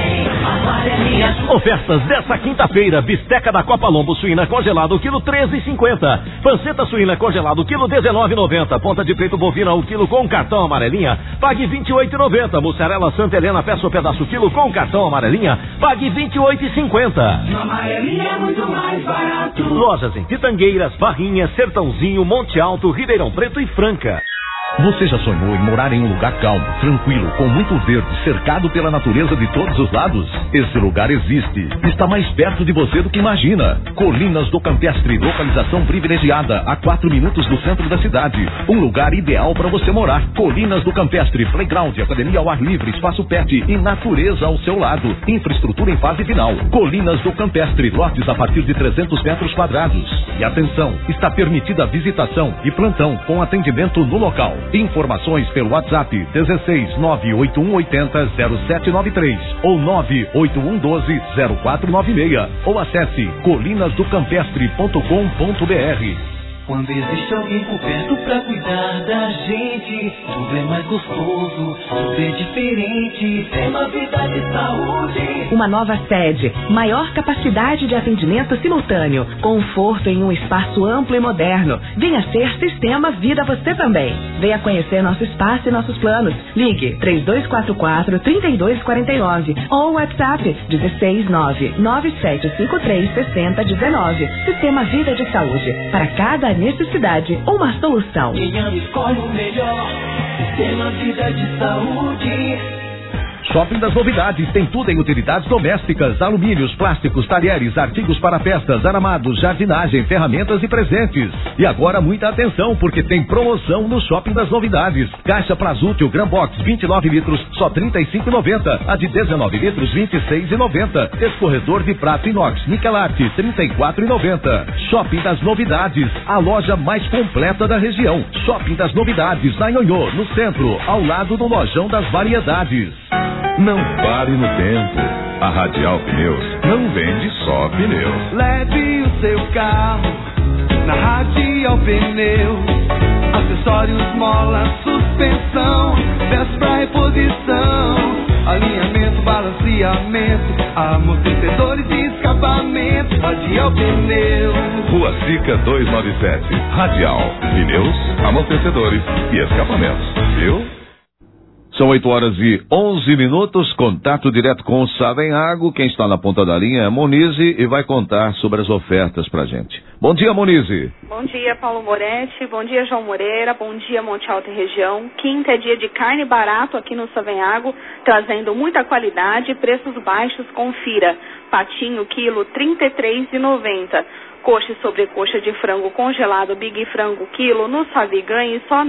Ofertas dessa quinta-feira: bisteca da Copa Lombo suína congelado, quilo 13,50. Panceta suína congelado, quilo 19,90. Ponta de peito bovina, o quilo com cartão amarelinha, pague 28,90. Mussarela Santa Helena, peça o pedaço quilo com cartão amarelinha, pague 28,50. No amarelinha é muito mais barato. Lojas em Pitangueiras, Barrinhas, Sertãozinho, Monte Alto, Ribeirão Preto e Franca. Você já sonhou em morar em um lugar calmo, tranquilo, com muito verde, cercado pela natureza de todos os lados? Esse lugar existe. Está mais perto de você do que imagina. Colinas do Campestre, localização privilegiada, a 4 minutos do centro da cidade. Um lugar ideal para você morar. Colinas do Campestre, playground, academia ao ar livre, espaço pet e natureza ao seu lado. Infraestrutura em fase final. Colinas do Campestre, lotes a partir de 300 metros quadrados. E atenção, está permitida a visitação e plantão com atendimento no local. Informações pelo WhatsApp 16 98180 0793 ou 98112 0496 ou acesse colinasdocampestre.com.br. Quando existe alguém por perto pra cuidar da gente, tudo é mais gostoso, tudo é diferente, é uma vida de saúde. Uma nova sede, maior capacidade de atendimento simultâneo, conforto em um espaço amplo e moderno. Venha ser Sistema Vida você também. Venha conhecer nosso espaço e nossos planos. Ligue 3244-3249 ou WhatsApp 169-9753-6019. Sistema Vida de Saúde. Para cada necessidade, uma solução. Quem ama escolhe o melhor. Sistema Vida de Saúde. Shopping das Novidades tem tudo em utilidades domésticas, alumínios, plásticos, talheres, artigos para festas, aramados, jardinagem, ferramentas e presentes. E agora muita atenção, porque tem promoção no Shopping das Novidades. Caixa Prazútil Gran Box 29 litros, só R$ 35,90. A de 19 litros, R$ 26,90. Escorredor de prato inox Nikelarte, R$ 34,90. Shopping das Novidades, a loja mais completa da região. Shopping das Novidades, na Nhonhô, no centro, ao lado do Lojão das Variedades. Não pare no tempo. A Radial Pneus não vende só pneus. Leve o seu carro na Radial Pneus. Acessórios, mola, suspensão, peças pra reposição, alinhamento, balanceamento, amortecedores e escapamento. Radial Pneus. Rua Sica 297. Radial Pneus, amortecedores e escapamentos. Viu? São 8h11, contato direto com o Savenhago. Quem está na ponta da linha é Monize e vai contar sobre as ofertas pra gente. Bom dia, Monize. Bom dia, Paulo Moretti. Bom dia, João Moreira. Bom dia, Monte Alto e região. Quinta é dia de carne barato aqui no Savenhago, trazendo muita qualidade e preços baixos. Confira. Patinho, quilo, R$ 33,90. Coxa e sobrecoxa de frango congelado Big Frango quilo no Saviganhe só R$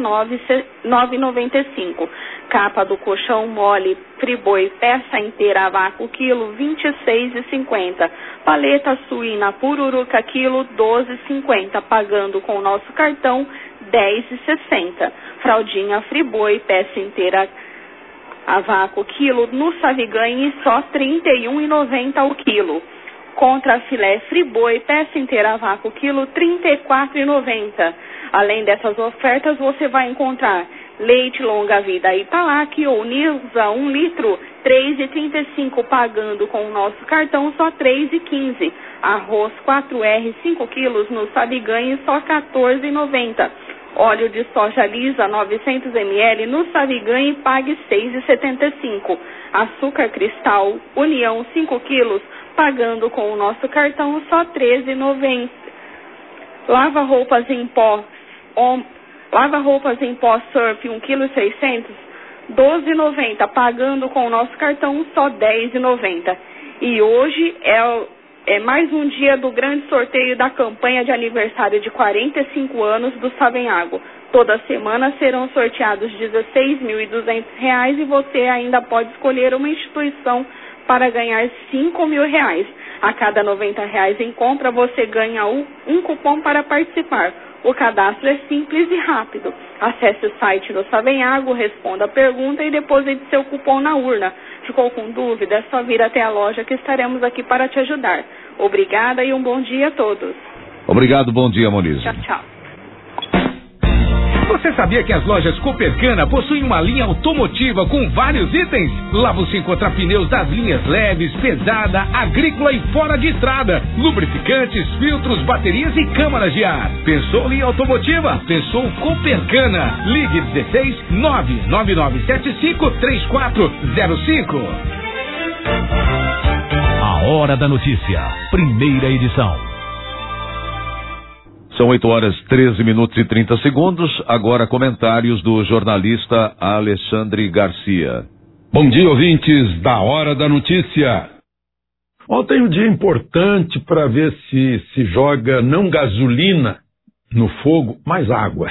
9,95. Capa do colchão mole Friboi peça inteira a vácuo quilo R$ 26,50. Paleta suína Pururuca quilo R$ 12,50. Pagando com o nosso cartão R$ 10,60. Fraldinha Friboi peça inteira a vácuo quilo no Saviganhe só R$ 31,90 o quilo. Contra filé Friboi, peça inteira a vácuo, quilo R$ 34,90. Além dessas ofertas, você vai encontrar leite longa-vida Italac ou Nilza 1 litro, R$ 3,35, pagando com o nosso cartão só R$ 3,15. Arroz 4R 5 quilos no Sabiganhe só R$ 14,90. Óleo de soja lisa 900 ml no Sabiganhe, pague R$ 6,75. Açúcar cristal União 5 quilos, pagando com o nosso cartão só R$ 13,90. Lava-roupas em pó Surf 1,6 kg, R$ 12,90, pagando com o nosso cartão só R$ 10,90. E hoje é mais um dia do grande sorteio da campanha de aniversário de 45 anos do Savenhago. Toda semana serão sorteados R$ 16.200 e você ainda pode escolher uma instituição para ganhar R$ 5.000. A cada R$ 90 em compra, você ganha um cupom para participar. O cadastro é simples e rápido. Acesse o site do Savenhago, responda a pergunta e deposite seu cupom na urna. Ficou com dúvida? É só vir até a loja que estaremos aqui para te ajudar. Obrigada e um bom dia a todos. Obrigado, bom dia, Moniz. Tchau, tchau. Você sabia que as lojas Coopercana possuem uma linha automotiva com vários itens? Lá você encontra pneus das linhas leves, pesada, agrícola e fora de estrada, lubrificantes, filtros, baterias e câmaras de ar. Pensou linha automotiva? Pensou Coopercana. Ligue 16 99975 3405. A Hora da Notícia, primeira edição. São 8h13 agora comentários do jornalista Alexandre Garcia. Bom dia, ouvintes da Hora da Notícia. Ontem um dia importante para ver se joga não gasolina no fogo, mas água.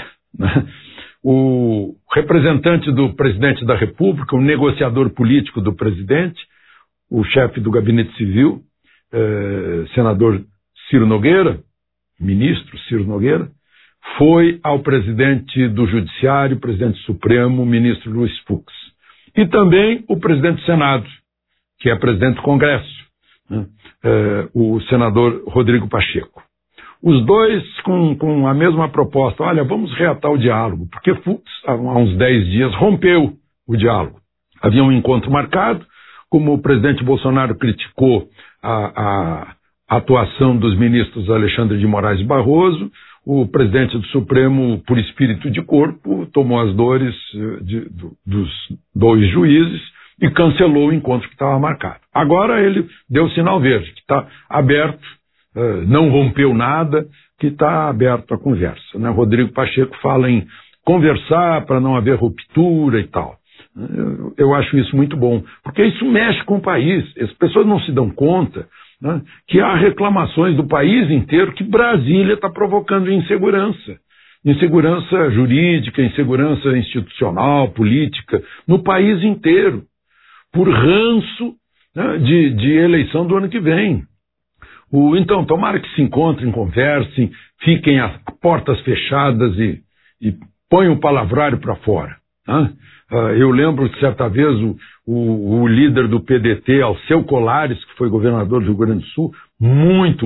O representante do presidente da República, o negociador político do presidente, o chefe do gabinete civil, senador Ciro Nogueira, ministro Ciro Nogueira, foi ao presidente do Judiciário, presidente Supremo, ministro Luiz Fux. E também o presidente do Senado, que é presidente do Congresso, né? O senador Rodrigo Pacheco. Os dois com a mesma proposta. Olha, vamos reatar o diálogo, porque Fux, há uns 10 dias, rompeu o diálogo. Havia um encontro marcado, como o presidente Bolsonaro criticou a atuação dos ministros Alexandre de Moraes e Barroso, o presidente do Supremo, por espírito de corpo, tomou as dores dos 2 juízes e cancelou o encontro que estava marcado. Agora ele deu sinal verde, que está aberto, não rompeu nada, que está aberto a conversa, né? Rodrigo Pacheco fala em conversar para não haver ruptura e tal. Eu acho isso muito bom, porque isso mexe com o país. As pessoas não se dão conta, né, que há reclamações do país inteiro que Brasília está provocando insegurança. Insegurança jurídica, insegurança institucional, política, no país inteiro, por ranço, né, de eleição do ano que vem. Então, tomara que se encontrem, conversem, fiquem a portas fechadas e ponham o palavrário para fora. Né? Eu lembro que certa vez o líder do PDT, Alceu Colares, que foi governador do Rio Grande do Sul, muito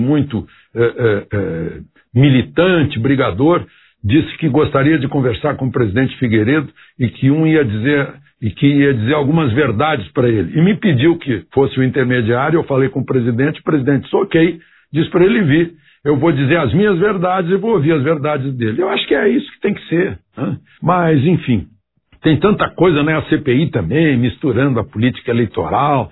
militante, brigador, disse que gostaria de conversar com o presidente Figueiredo e que ia dizer algumas verdades para ele. E me pediu que fosse o intermediário, eu falei com o presidente disse ok, disse para ele vir. Eu vou dizer as minhas verdades e vou ouvir as verdades dele. Eu acho que é isso que tem que ser. Né? Mas, enfim, tem tanta coisa, né? A CPI também, misturando a política eleitoral,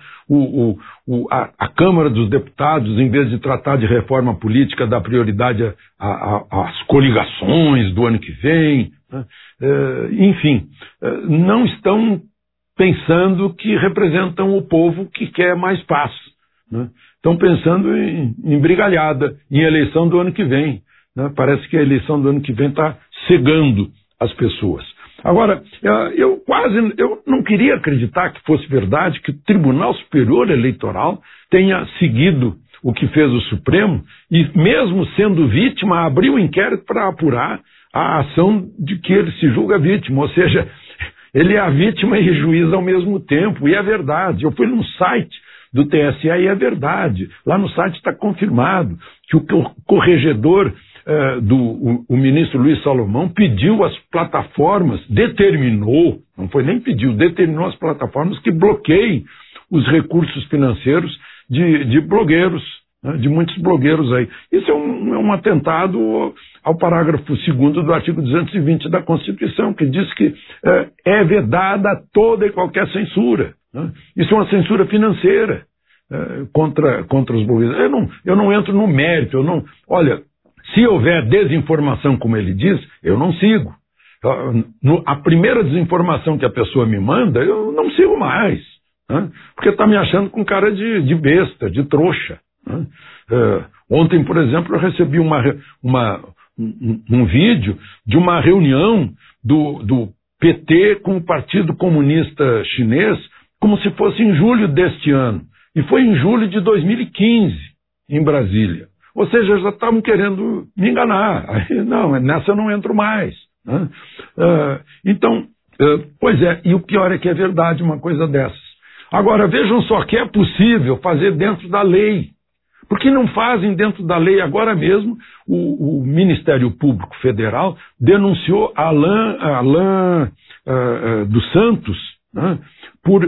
a Câmara dos Deputados, em vez de tratar de reforma política, dá prioridade às coligações do ano que vem. Né? Enfim, não estão pensando que representam o povo que quer mais paz. Né? Estão pensando em brigalhada, em eleição do ano que vem. Né? Parece que a eleição do ano que vem está cegando as pessoas. Agora, eu não queria acreditar que fosse verdade que o Tribunal Superior Eleitoral tenha seguido o que fez o Supremo e, mesmo sendo vítima, abriu um inquérito para apurar a ação de que ele se julga vítima. Ou seja, ele é a vítima e juiz ao mesmo tempo. E é verdade. Eu fui no site do TSE e é verdade. Lá no site está confirmado que o corregedor o ministro Luiz Salomão pediu às plataformas, determinou as plataformas que bloqueiem os recursos financeiros de blogueiros, né, de muitos blogueiros aí. Isso é um atentado ao parágrafo 2º do artigo 220 da Constituição, que diz que é vedada toda e qualquer censura. Né? Isso é uma censura financeira contra os blogueiros. Eu não entro no mérito, olha, se houver desinformação, como ele diz, eu não sigo. A primeira desinformação que a pessoa me manda, eu não sigo mais. Né? Porque está me achando com cara de besta, de trouxa. Né? Ontem, por exemplo, eu recebi um vídeo de uma reunião do PT com o Partido Comunista Chinês, como se fosse em julho deste ano. E foi em julho de 2015, em Brasília. Ou seja, já estavam querendo me enganar. Não, nessa eu não entro mais. Né? Então, pois é, e o pior é que é verdade uma coisa dessas. Agora, vejam só que é possível fazer dentro da lei. Por que não fazem dentro da lei? Agora mesmo, o Ministério Público Federal denunciou Alain dos Santos, né, por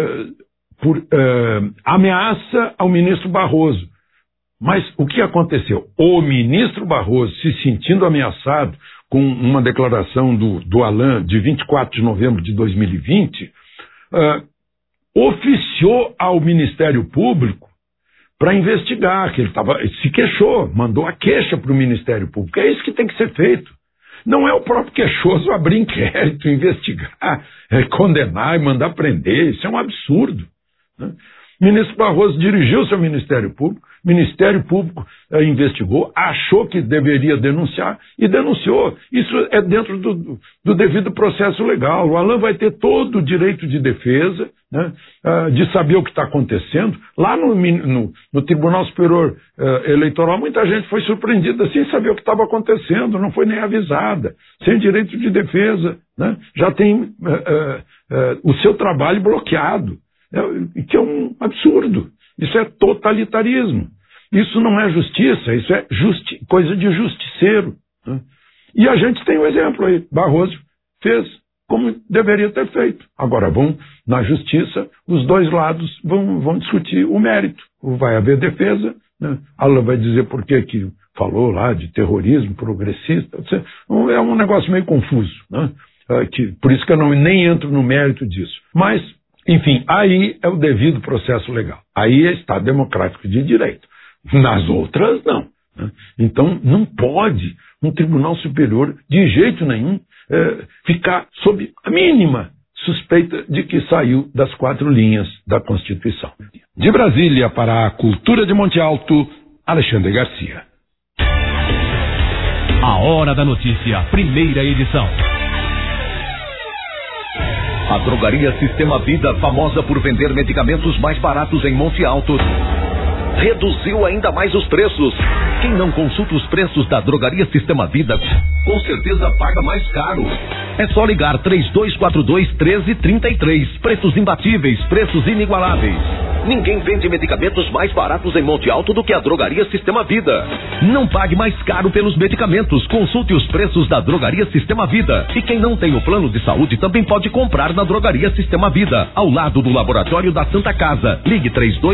ameaça ao ministro Barroso. Mas o que aconteceu? O ministro Barroso, se sentindo ameaçado com uma declaração do Alain de 24 de novembro de 2020, oficiou ao Ministério Público para investigar, que ele se queixou, mandou a queixa para o Ministério Público. É isso que tem que ser feito. Não é o próprio queixoso abrir inquérito, investigar, condenar e mandar prender. Isso é um absurdo. Né? O ministro Barroso dirigiu seu Ministério Público, o Ministério Público investigou, achou que deveria denunciar e denunciou. Isso é dentro do devido processo legal. O Alan vai ter todo o direito de defesa, né, de saber o que está acontecendo. Lá no Tribunal Superior Eleitoral, muita gente foi surpreendida sem saber o que estava acontecendo, não foi nem avisada, sem direito de defesa, né, já tem o seu trabalho bloqueado. Que é um absurdo. Isso é totalitarismo. Isso não é justiça, isso é coisa de justiceiro. Né? E a gente tem um exemplo aí. Barroso fez como deveria ter feito. Agora na justiça, os dois lados vão discutir o mérito. Vai haver defesa, né? Alan vai dizer por que falou lá de terrorismo progressista. É um negócio meio confuso, né? Por isso que eu nem entro no mérito disso. Mas enfim, aí é o devido processo legal. Aí é Estado Democrático de Direito. Nas outras, não. Né? Então, não pode um Tribunal Superior, de jeito nenhum, ficar sob a mínima suspeita de que saiu das 4 linhas da Constituição. De Brasília para a Cultura de Monte Alto, Alexandre Garcia. A Hora da Notícia, primeira edição. A Drogaria Sistema Vida, famosa por vender medicamentos mais baratos em Monte Alto, reduziu ainda mais os preços. Quem não consulta os preços da Drogaria Sistema Vida, com certeza paga mais caro. É só ligar 3242-1333. Preços imbatíveis, preços inigualáveis. Ninguém vende medicamentos mais baratos em Monte Alto do que a Drogaria Sistema Vida. Não pague mais caro pelos medicamentos. Consulte os preços da Drogaria Sistema Vida. E quem não tem o plano de saúde também pode comprar na Drogaria Sistema Vida, ao lado do Laboratório da Santa Casa. Ligue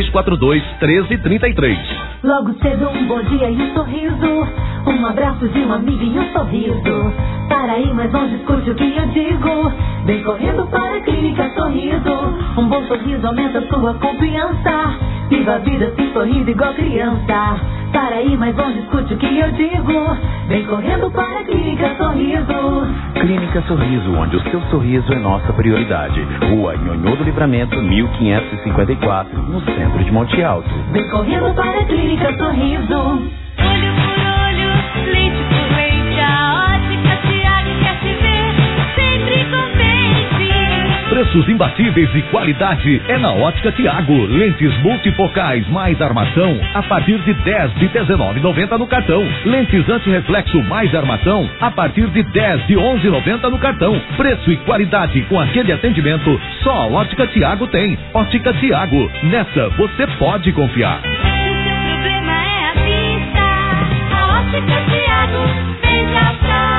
3242-1333. Logo cedo um bom dia e um sorriso, um abraço de um amigo e um sorriso. Para aí, mas não discute o que eu digo. Vem correndo para a Clínica Sorriso. Um bom sorriso aumenta sua confiança. Viva a vida se sorrindo igual criança. Para aí, mas não discute o que eu digo. Vem correndo para a Clínica Sorriso. Clínica Sorriso, onde o seu sorriso é nossa prioridade. Rua Nhonhô do Livramento, 1554, no centro de Monte Alto. Vem correndo para a Clínica Sorriso. Olho por olho, leite por leite, a ótica Tiago quer te ver sempre contente. Preços imbatíveis e qualidade é na Ótica Tiago. Lentes multifocais mais armação a partir de 10 de R$19,90 no cartão. Lentes antirreflexo mais armação a partir de 10 de R$11,90 no cartão. Preço e qualidade com aquele atendimento só a Ótica Tiago tem. Ótica Tiago, nessa você pode confiar. O seu problema é a vista, a ótica Tiago vem já pra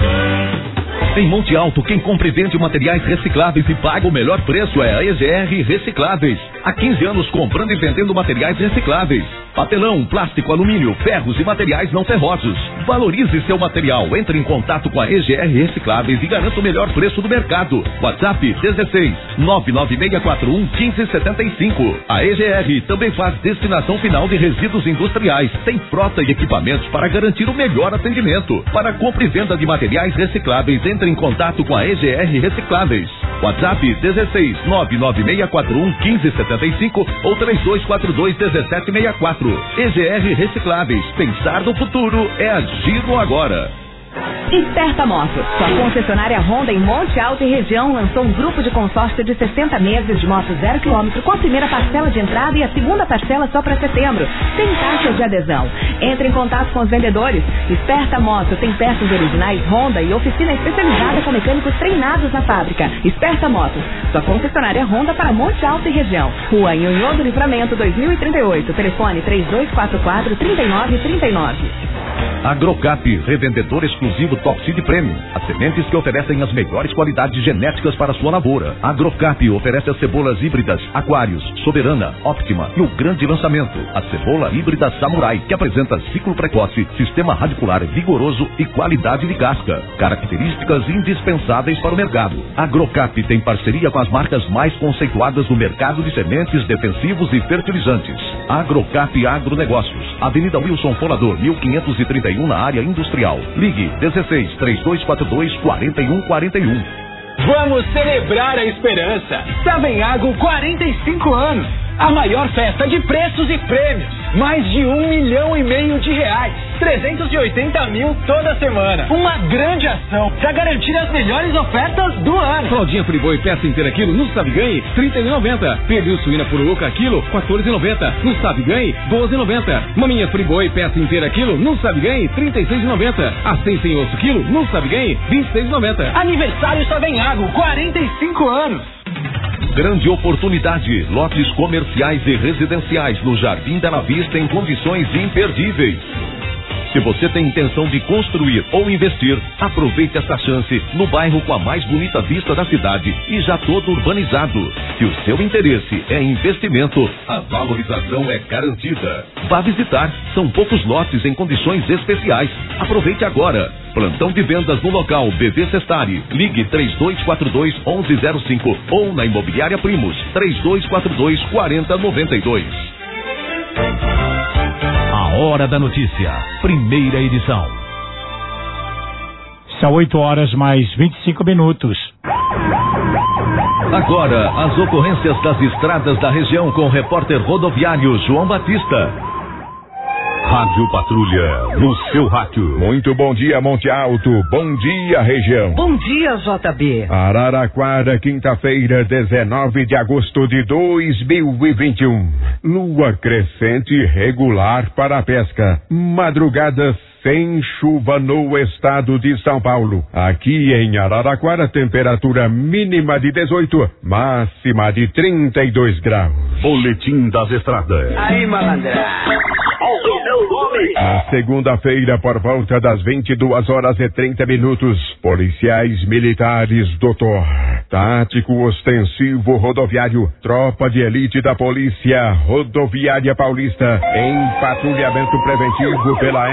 Em Monte Alto, quem compra e vende materiais recicláveis e paga o melhor preço é a EGR Recicláveis. Há 15 anos comprando e vendendo materiais recicláveis. Papelão, plástico, alumínio, ferros e materiais não ferrosos. Valorize seu material. Entre em contato com a EGR Recicláveis e garanta o melhor preço do mercado. WhatsApp 16 996411575. A EGR também faz destinação final de resíduos industriais. Tem frota e equipamentos para garantir o melhor atendimento. Para compra e venda de materiais recicláveis, entre em contato com a EGR Recicláveis. WhatsApp 16 996411575 ou 32421764. EGR Recicláveis. Pensar no futuro é agir no agora. Esperta Moto, sua concessionária Honda em Monte Alto e região, lançou um grupo de consórcio de 60 meses de moto 0 km com a primeira parcela de entrada e a segunda parcela só para setembro, sem taxa de adesão. Entre em contato com os vendedores. Esperta Moto tem peças originais Honda e oficina especializada com mecânicos treinados na fábrica. Esperta Moto, sua concessionária Honda para Monte Alto e região. Rua Nhonhô do Livramento 2038, telefone 3244-3939. Agrocap, revendedor exclusivo Top Seed Premium. As sementes que oferecem as melhores qualidades genéticas para sua lavoura. Agrocap oferece as cebolas híbridas Aquários, Soberana, Optima e o grande lançamento, a cebola híbrida Samurai, que apresenta ciclo precoce, sistema radicular vigoroso e qualidade de casca. Características indispensáveis para o mercado. Agrocap tem parceria com as marcas mais conceituadas do mercado de sementes, defensivos e fertilizantes. Agrocap Agronegócios, Avenida Wilson Folador, 1531, na área industrial. Ligue 16 3242 4141. Vamos celebrar a esperança. Savenhago 45 anos. A maior festa de preços e prêmios. Mais de 1,5 milhão de reais. 380 mil toda semana. Uma grande ação para garantir as melhores ofertas do ano. Fraldinha Friboi peça inteira quilo no Sabe Ganhe, R$ 30,90. Pernil suína pururuca quilo, R$ 14,90. No Sabe Ganhe, R$ 12,90. Maminha Friboi peça inteira quilo no Sabe Ganhe, R$ 36,90. Acém sem osso quilo no Sabe Ganhe, R$ 26,90. Aniversário Savenhago, 45 anos. Grande oportunidade, lotes comerciais e residenciais no Jardim Bela Vista em condições imperdíveis. Se você tem intenção de construir ou investir, aproveite esta chance no bairro com a mais bonita vista da cidade e já todo urbanizado. Se o seu interesse é investimento, a valorização é garantida. Vá visitar, são poucos lotes em condições especiais. Aproveite agora. Plantão de vendas no local BV Sestari. Ligue 3242-1105 ou na Imobiliária Primos 3242-4092. A Hora da Notícia, primeira edição. São 8h mais 25 minutos. Agora, as ocorrências das estradas da região com o repórter rodoviário João Batista. Rádio Patrulha, no seu rádio. Muito bom dia, Monte Alto. Bom dia, região. Bom dia, JB. Araraquara, quinta-feira, 19 de agosto de 2021. Lua crescente regular para a pesca. Madrugada sem chuva no estado de São Paulo. Aqui em Araraquara, temperatura mínima de 18, máxima de 32 graus. Boletim das estradas. Aí, malandra. Na segunda-feira, por volta das 22h30, policiais militares Doutor, tático ostensivo rodoviário, tropa de elite da Polícia Rodoviária Paulista, em patrulhamento preventivo pela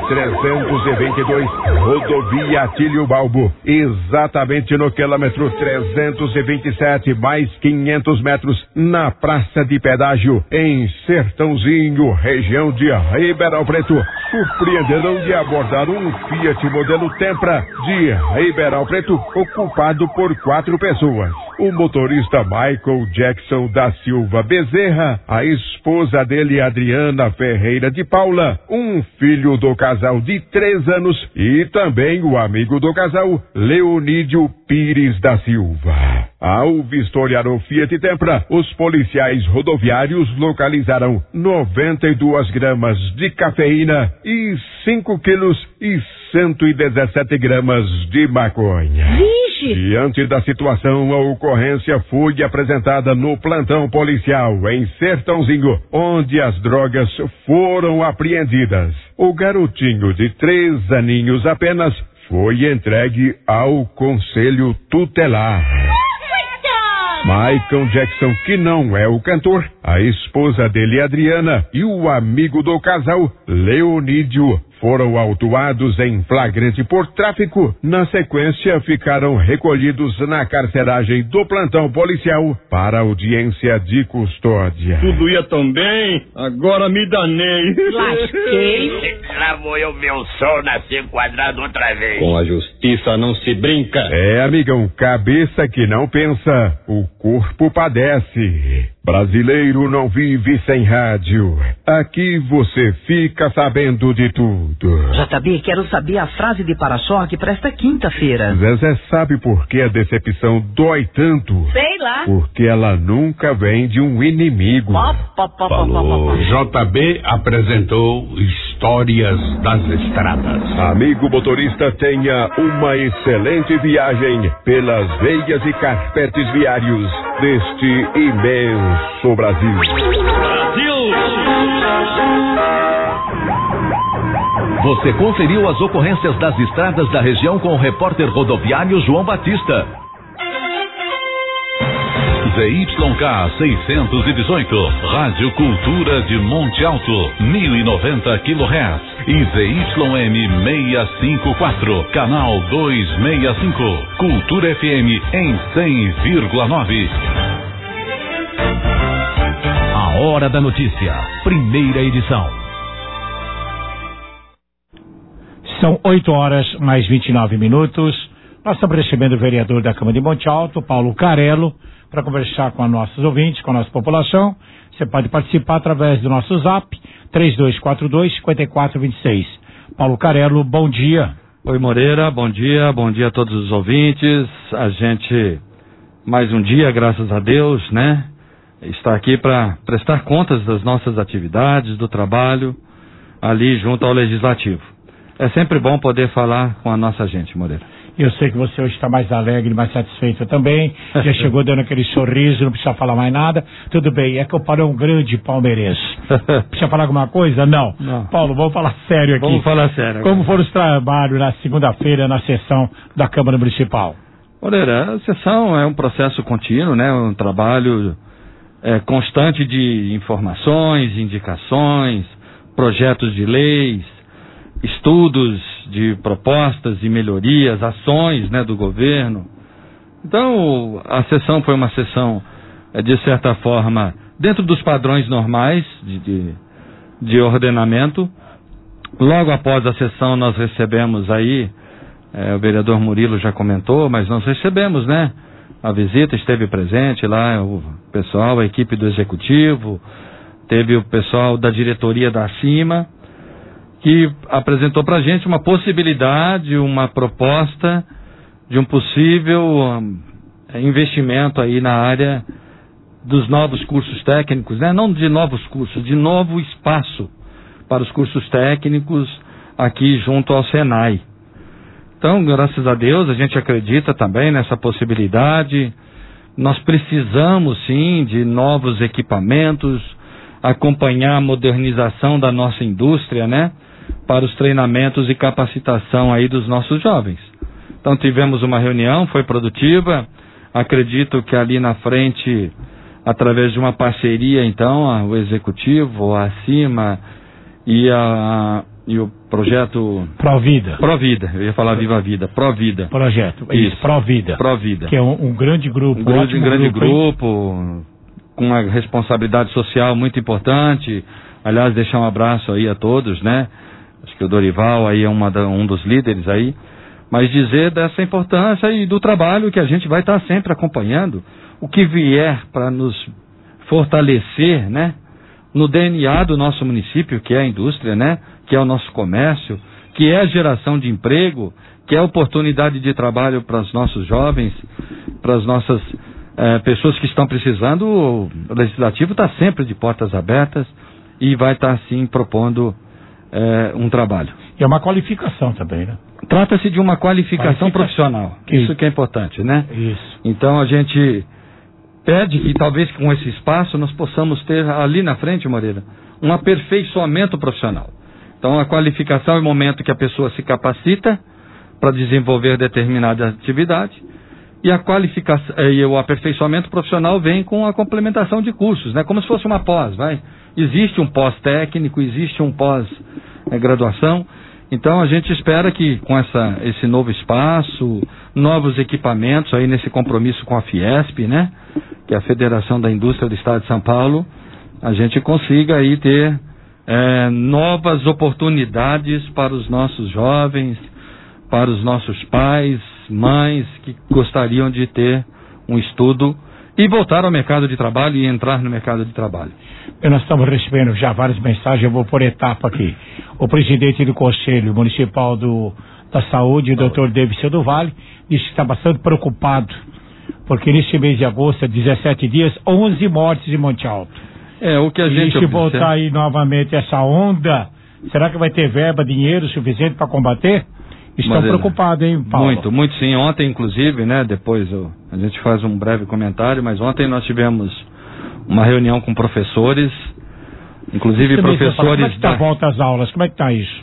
SP-322, rodovia Atílio Balbo, exatamente no quilômetro 327, mais 500 metros, na praça de pedágio, em Sertãozinho, região de Ribeirão Preto, surpreenderam de abordar um Fiat modelo Tempra de Ribeirão Preto, ocupado por 4 pessoas. O motorista Michael Jackson da Silva Bezerra, a esposa dele Adriana Ferreira de Paula, um filho do casal de 3 anos e também o amigo do casal, Leonídio Pires da Silva. Ao vistoriar o Fiat Tempra, os policiais rodoviários localizaram 92 gramas de cafeína e 5 quilos e 117 gramas de maconha. Vixe! Diante da situação, a ocorrência foi apresentada no plantão policial em Sertãozinho, onde as drogas foram apreendidas. O garotinho de 3 aninhos apenas foi entregue ao Conselho Tutelar. Michael Jackson, que não é o cantor, a esposa dele, Adriana, e o amigo do casal, Leonídio, foram autuados em flagrante por tráfico. Na sequência, ficaram recolhidos na carceragem do plantão policial para audiência de custódia. Tudo ia tão bem, agora me danei. Lasquei. Lá vou eu ver o sol nascer quadrado outra vez. Com a justiça não se brinca. É, amigão, cabeça que não pensa, o corpo padece. Brasileiro não vive sem rádio. Aqui você fica sabendo de tudo. JB, quero saber a frase de para-choque para esta quinta-feira. Zezé, sabe por que a decepção dói tanto? Sei lá. Porque ela nunca vem de um inimigo. Falou. JB apresentou Histórias das Estradas. Amigo motorista, tenha uma excelente viagem pelas veias e carpetes viários deste imenso Brasil. Você conferiu as ocorrências das estradas da região com o repórter rodoviário João Batista. ZYK 618, Rádio Cultura de Monte Alto, 1090 kHz. E ZYM 654, Canal 265, Cultura FM em 100,9. A Hora da Notícia, primeira edição. São 8h mais 29 minutos. Nós estamos recebendo o vereador da Câmara de Monte Alto, Paulo Carello, para conversar com os nossos ouvintes, com a nossa população. Você pode participar através do nosso zap, 3242-5426. Paulo Carello, bom dia. Oi, Moreira, bom dia a todos os ouvintes. A gente, mais um dia, graças a Deus, né, está aqui para prestar contas das nossas atividades, do trabalho, ali junto ao Legislativo. É sempre bom poder falar com a nossa gente, Moreira. Eu sei que você hoje está mais alegre, mais satisfeito também. Já chegou dando aquele sorriso, não precisa falar mais nada. Tudo bem, é que o Paulo é um grande palmeirense. Precisa falar alguma coisa? Não. Paulo, vamos falar sério aqui. Vamos falar sério. Como foram os trabalhos na segunda-feira na sessão da Câmara Municipal? Moreira, a sessão é um processo contínuo, né? Um trabalho constante de informações, indicações, projetos de leis, estudos de propostas e melhorias, ações, né, do governo. Então, a sessão foi uma sessão, de certa forma, dentro dos padrões normais de ordenamento. Logo após a sessão, nós recebemos aí, o vereador Murilo já comentou, mas nós recebemos, né, a visita, esteve presente lá o pessoal, a equipe do Executivo, teve o pessoal da diretoria da Acima, que apresentou para a gente uma possibilidade, uma proposta de um possível investimento aí na área dos novos cursos técnicos, né? Não de novos cursos, de novo espaço para os cursos técnicos aqui junto ao Senai. Então, graças a Deus, a gente acredita também nessa possibilidade. Nós precisamos, sim, de novos equipamentos, acompanhar a modernização da nossa indústria, né? Para os treinamentos e capacitação aí dos nossos jovens. Então tivemos uma reunião, foi produtiva. Acredito que ali na frente, através de uma parceria, então, o Executivo, a Acima e o projeto Provida. Eu ia falar Viva Vida, Provida. Projeto, isso, Provida. Que é um grande grupo. Um grande grupo com uma responsabilidade social muito importante. Aliás, deixar um abraço aí a todos, né? Acho que o Dorival aí é um dos líderes aí, mas dizer dessa importância e do trabalho que a gente vai estar sempre acompanhando, o que vier para nos fortalecer, né, no DNA do nosso município, que é a indústria, né, que é o nosso comércio, que é a geração de emprego, que é a oportunidade de trabalho para os nossos jovens, para as nossas pessoas que estão precisando. O Legislativo está sempre de portas abertas e vai estar, sim, propondo um trabalho. E é uma qualificação também, né? Trata-se de uma qualificação profissional. Isso que é importante, né? Isso. Então a gente pede que talvez com esse espaço nós possamos ter ali na frente, Moreira, um aperfeiçoamento profissional. Então a qualificação é o momento que a pessoa se capacita para desenvolver determinada atividade, e a qualificação e o aperfeiçoamento profissional vem com a complementação de cursos, né? Como se fosse uma pós, vai? Existe um pós-técnico, existe um pós-graduação. Então a gente espera que com esse novo espaço, novos equipamentos aí nesse compromisso com a Fiesp, né? Que é a Federação da Indústria do Estado de São Paulo, a gente consiga aí ter novas oportunidades para os nossos jovens, para os nossos pais, mães que gostariam de ter um estudo e voltar ao mercado de trabalho e entrar no mercado de trabalho. Nós estamos recebendo já várias mensagens, eu vou por etapa aqui. O presidente do Conselho Municipal da Saúde, o Dr. Davidson do Vale, disse que está bastante preocupado, porque neste mês de agosto, 17 dias, 11 mortes em Monte Alto. O que a gente se voltar aí novamente essa onda, será que vai ter verba, dinheiro suficiente para combater? Estão preocupados, hein, Paulo? Muito sim. Ontem, inclusive, né, depois a gente faz um breve comentário, mas ontem nós tivemos uma reunião com professores, inclusive professores... Como é que está a volta às aulas? Como é que está isso?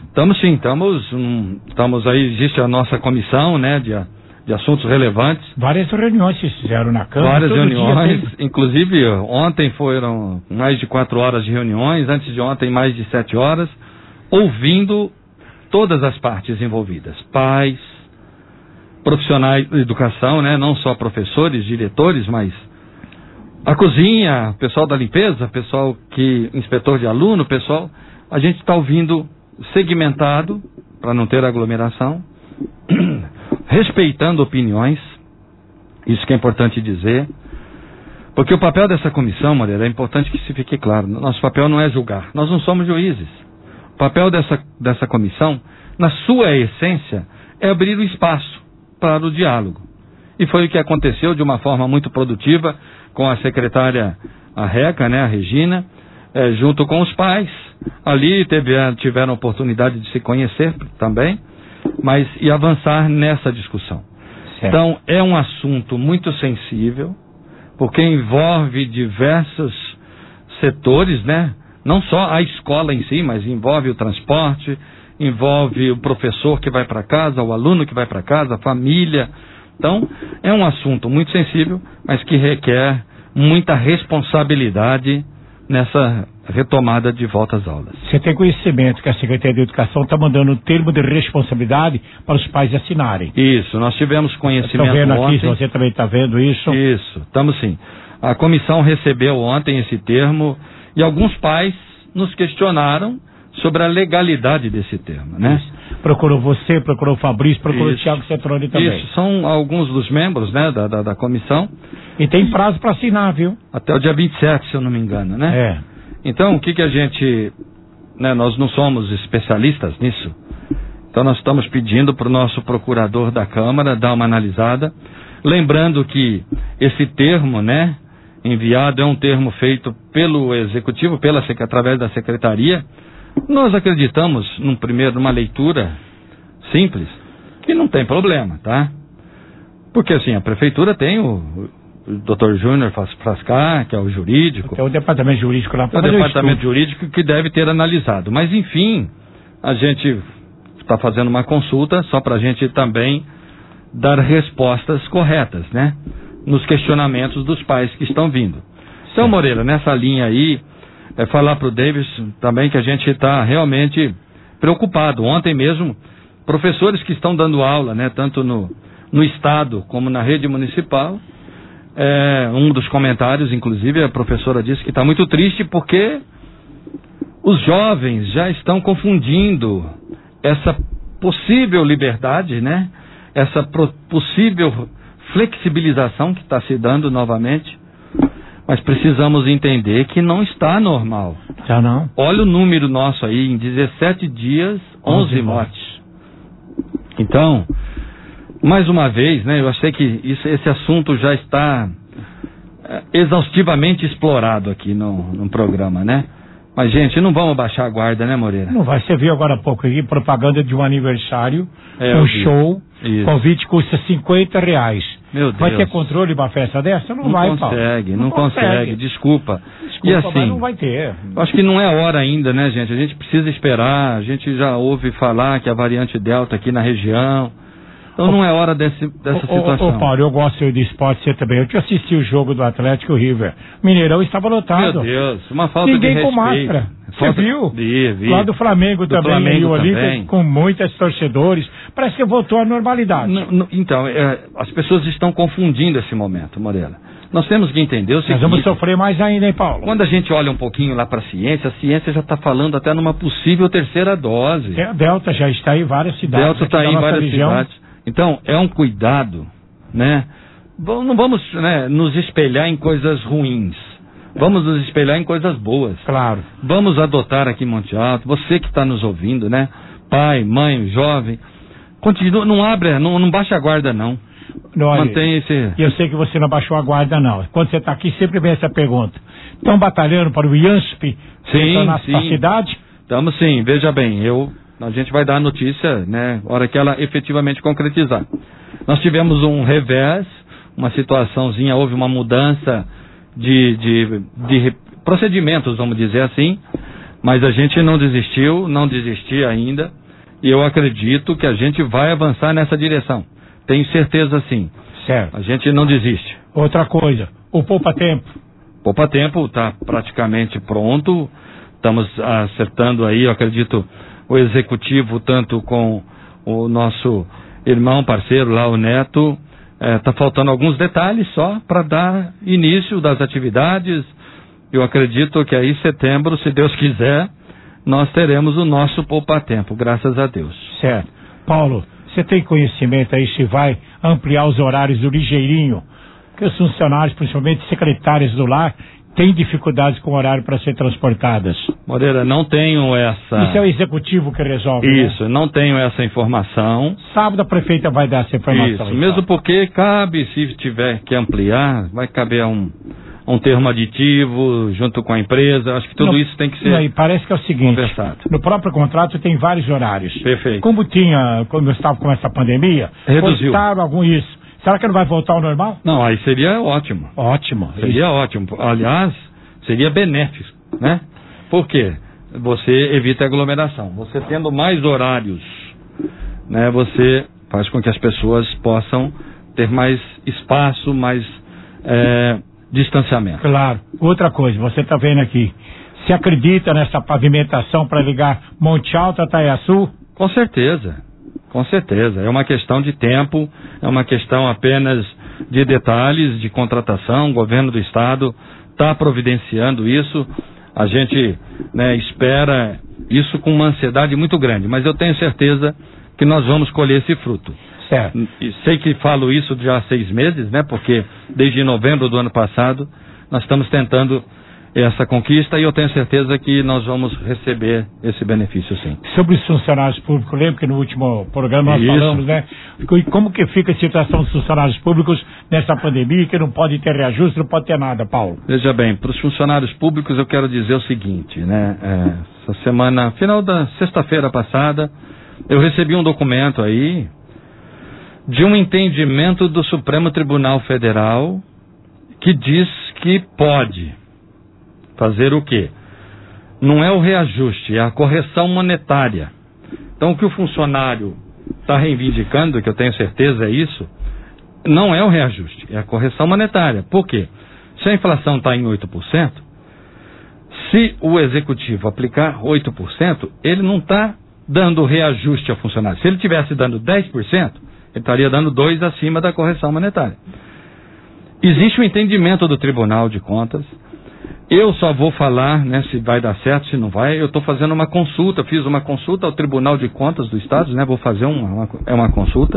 Estamos aí, existe a nossa comissão, né, de assuntos relevantes. Várias reuniões se fizeram na Câmara. Várias reuniões, inclusive ontem foram mais de 4 horas de reuniões, antes de ontem mais de 7 horas, ouvindo todas as partes envolvidas, pais, profissionais de educação, né, não só professores, diretores, mas a cozinha, pessoal da limpeza, pessoal inspetor de aluno, pessoal, a gente está ouvindo segmentado, para não ter aglomeração, respeitando opiniões, isso que é importante dizer, porque o papel dessa comissão, Moreira, é importante que se fique claro, nosso papel não é julgar, nós não somos juízes. O papel dessa comissão, na sua essência, é abrir o espaço para o diálogo. E foi o que aconteceu de uma forma muito produtiva com a secretária, a Reca, né, a Regina, junto com os pais. Ali tiveram a oportunidade de se conhecer também, mas e avançar nessa discussão. Certo. Então, é um assunto muito sensível, porque envolve diversos setores, né? Não só a escola em si, mas envolve o transporte, envolve o professor que vai para casa, o aluno que vai para casa, a família. Então, é um assunto muito sensível, mas que requer muita responsabilidade nessa retomada de volta às aulas. Você tem conhecimento que a Secretaria de Educação está mandando um termo de responsabilidade para os pais assinarem? Isso, nós tivemos conhecimento ontem. Estou vendo aqui, ontem. você também está vendo isso? Isso, estamos sim. A comissão recebeu ontem esse termo e alguns pais nos questionaram sobre a legalidade desse termo, né? Isso. Procurou você, procurou o Fabrício, procurou o Thiago Cetroni também. Isso, são alguns dos membros, né, da comissão. E tem prazo para assinar, viu? Até o dia 27, se eu não me engano, né? É. Então, o que a gente... né, nós não somos especialistas nisso. Então, nós estamos pedindo para o nosso procurador da Câmara dar uma analisada. Lembrando que esse termo, né, enviado é um termo feito pelo Executivo, através da Secretaria. Nós acreditamos, numa leitura simples, que não tem problema, tá? Porque, assim, a Prefeitura tem o Dr. Júnior Frascar, que é o jurídico. Tem o departamento jurídico lá. É o departamento jurídico que deve ter analisado. Mas, enfim, a gente está fazendo uma consulta só para a gente também dar respostas corretas, né? Nos questionamentos dos pais que estão vindo. Então, Moreira, nessa linha aí, falar para o Davis também que a gente está realmente preocupado. Ontem mesmo, professores que estão dando aula, né? Tanto no Estado como na rede municipal, um dos comentários, inclusive, a professora disse que está muito triste porque os jovens já estão confundindo essa possível liberdade, né? Essa possível flexibilização que está se dando novamente, mas precisamos entender que não está normal. Já não. Olha o número nosso aí, em 17 dias, 11 mortes. Então, mais uma vez, né, eu achei que esse assunto já está exaustivamente explorado aqui no programa, né? Mas, gente, não vamos baixar a guarda, né, Moreira? Não vai. Você viu agora há pouco aqui, propaganda de um aniversário, show, isso. Convite custa R$50. Meu Deus. Vai ter controle de uma festa dessa? Não vai, Paulo. Não consegue, desculpa. E assim, mas não vai ter. Acho que não é hora ainda, né, gente? A gente precisa esperar, a gente já ouve falar que a variante Delta aqui na região. Então não é hora dessa situação. Ô Paulo, eu gosto de esporte, você também. Eu te assisti o jogo do Atlético River. Mineirão estava lotado. Meu Deus, uma falta Ninguém de respeito. com máscara. Você viu? Vi. Lá do Flamengo também, Flamengo ali, também. com muitos torcedores. Parece que voltou à normalidade. Então, as pessoas estão confundindo esse momento, Moreira. Nós temos que entender o seguinte... Nós vamos sofrer mais ainda, hein, Paulo? Quando a gente olha um pouquinho lá para a ciência já está falando até numa possível terceira dose. A Delta já está em várias cidades. Delta está em várias cidades. Então, é um cuidado, né? Não vamos, né, nos espelhar em coisas ruins. Vamos nos espelhar em coisas boas. Claro. Vamos adotar aqui em Monte Alto, você que está nos ouvindo, né? Pai, mãe, jovem. Continua, não baixa a guarda, não. Mantém esse... E eu sei que você não baixou a guarda, não. Quando você está aqui, sempre vem essa pergunta. Estão batalhando para o IANSP retornar para a cidade? Estamos sim, veja bem, a gente vai dar a notícia, né, na hora que ela efetivamente concretizar. Nós tivemos um revés, uma situaçãozinha, houve uma mudança de procedimentos, vamos dizer assim, mas a gente não desistiu ainda, e eu acredito que a gente vai avançar nessa direção. Tenho certeza sim. Certo. A gente não desiste. Outra coisa, o Poupa-Tempo. Poupa-Tempo está praticamente pronto, estamos acertando aí, eu acredito, o executivo, tanto com o nosso irmão, parceiro lá, o Neto, está faltando alguns detalhes só para dar início das atividades. Eu acredito que aí em setembro, se Deus quiser, nós teremos o nosso Poupa-Tempo, graças a Deus. Certo. Paulo, Você tem conhecimento aí se vai ampliar os horários do ligeirinho? Porque os funcionários, principalmente secretários do lar, têm dificuldades com o horário para ser transportadas. Moreira, não tenho essa... Isso é o executivo que resolve, Isso, né? Não tenho essa informação. Sábado a prefeita vai dar essa informação. Isso, mesmo porque cabe, se tiver que ampliar, vai caber a um termo aditivo junto com a empresa. Acho que tudo isso tem que ser e parece que é o seguinte, conversado. No próprio contrato tem vários horários. Perfeito. Como estava com essa pandemia, reduziu. Cortaram isso. Será que não vai voltar ao normal? Não, aí seria ótimo. Ótimo. Seria ótimo. Aliás, seria benéfico, né? Por quê? Você evita aglomeração. Você tendo mais horários, né? Você faz com que as pessoas possam ter mais espaço, mais distanciamento. Claro. Outra coisa, você está vendo aqui. Se acredita nessa pavimentação para ligar Monte Alto a Taiaçu? Com certeza. Com certeza, é uma questão de tempo, é uma questão apenas de detalhes, de contratação. O governo do estado está providenciando isso. A gente, né, espera isso com uma ansiedade muito grande, mas eu tenho certeza que nós vamos colher esse fruto. Certo. E sei que falo isso já há 6 meses, né, porque desde novembro do ano passado nós estamos tentando essa conquista e eu tenho certeza que nós vamos receber esse benefício, sim. Sobre os funcionários públicos, lembra que no último programa nós falamos, né? E como que fica a situação dos funcionários públicos nessa pandemia, que não pode ter reajuste, não pode ter nada, Paulo? Veja bem, para os funcionários públicos eu quero dizer o seguinte, né? Essa semana, final da sexta-feira passada, eu recebi um documento aí de um entendimento do Supremo Tribunal Federal que diz que pode fazer o quê? Não é o reajuste, é a correção monetária. Então, o que o funcionário está reivindicando, que eu tenho certeza é isso, não é o reajuste, é a correção monetária. Por quê? Se a inflação está em 8%, se o executivo aplicar 8%, ele não está dando reajuste ao funcionário. Se ele estivesse dando 10%, ele estaria dando 2% acima da correção monetária. Existe um entendimento do Tribunal de Contas. Eu só vou falar, né, se vai dar certo, se não vai. Eu estou fazendo uma consulta, fiz uma consulta ao Tribunal de Contas do Estado, né, vou fazer uma consulta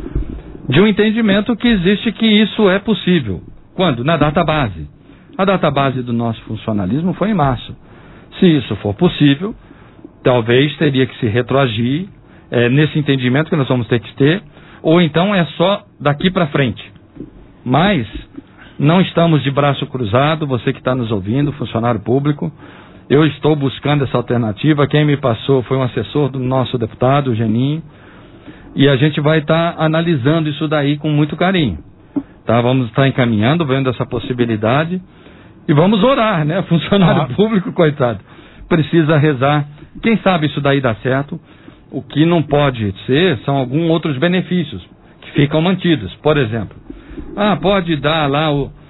de um entendimento que existe que isso é possível. Quando? Na data base. A data base do nosso funcionalismo foi em março. Se isso for possível, talvez teria que se retroagir nesse entendimento que nós vamos ter que ter, ou então é só daqui para frente. Mas não estamos de braço cruzado, você que está nos ouvindo, funcionário público, eu estou buscando essa alternativa. Quem me passou foi um assessor do nosso deputado, o Geninho, e a gente vai estar analisando isso daí com muito carinho. Tá? Vamos estar encaminhando, vendo essa possibilidade, e vamos orar, né? Funcionário público, coitado, precisa rezar. Quem sabe isso daí dá certo. O que não pode ser são alguns outros benefícios que ficam mantidos. Por exemplo, pode dar lá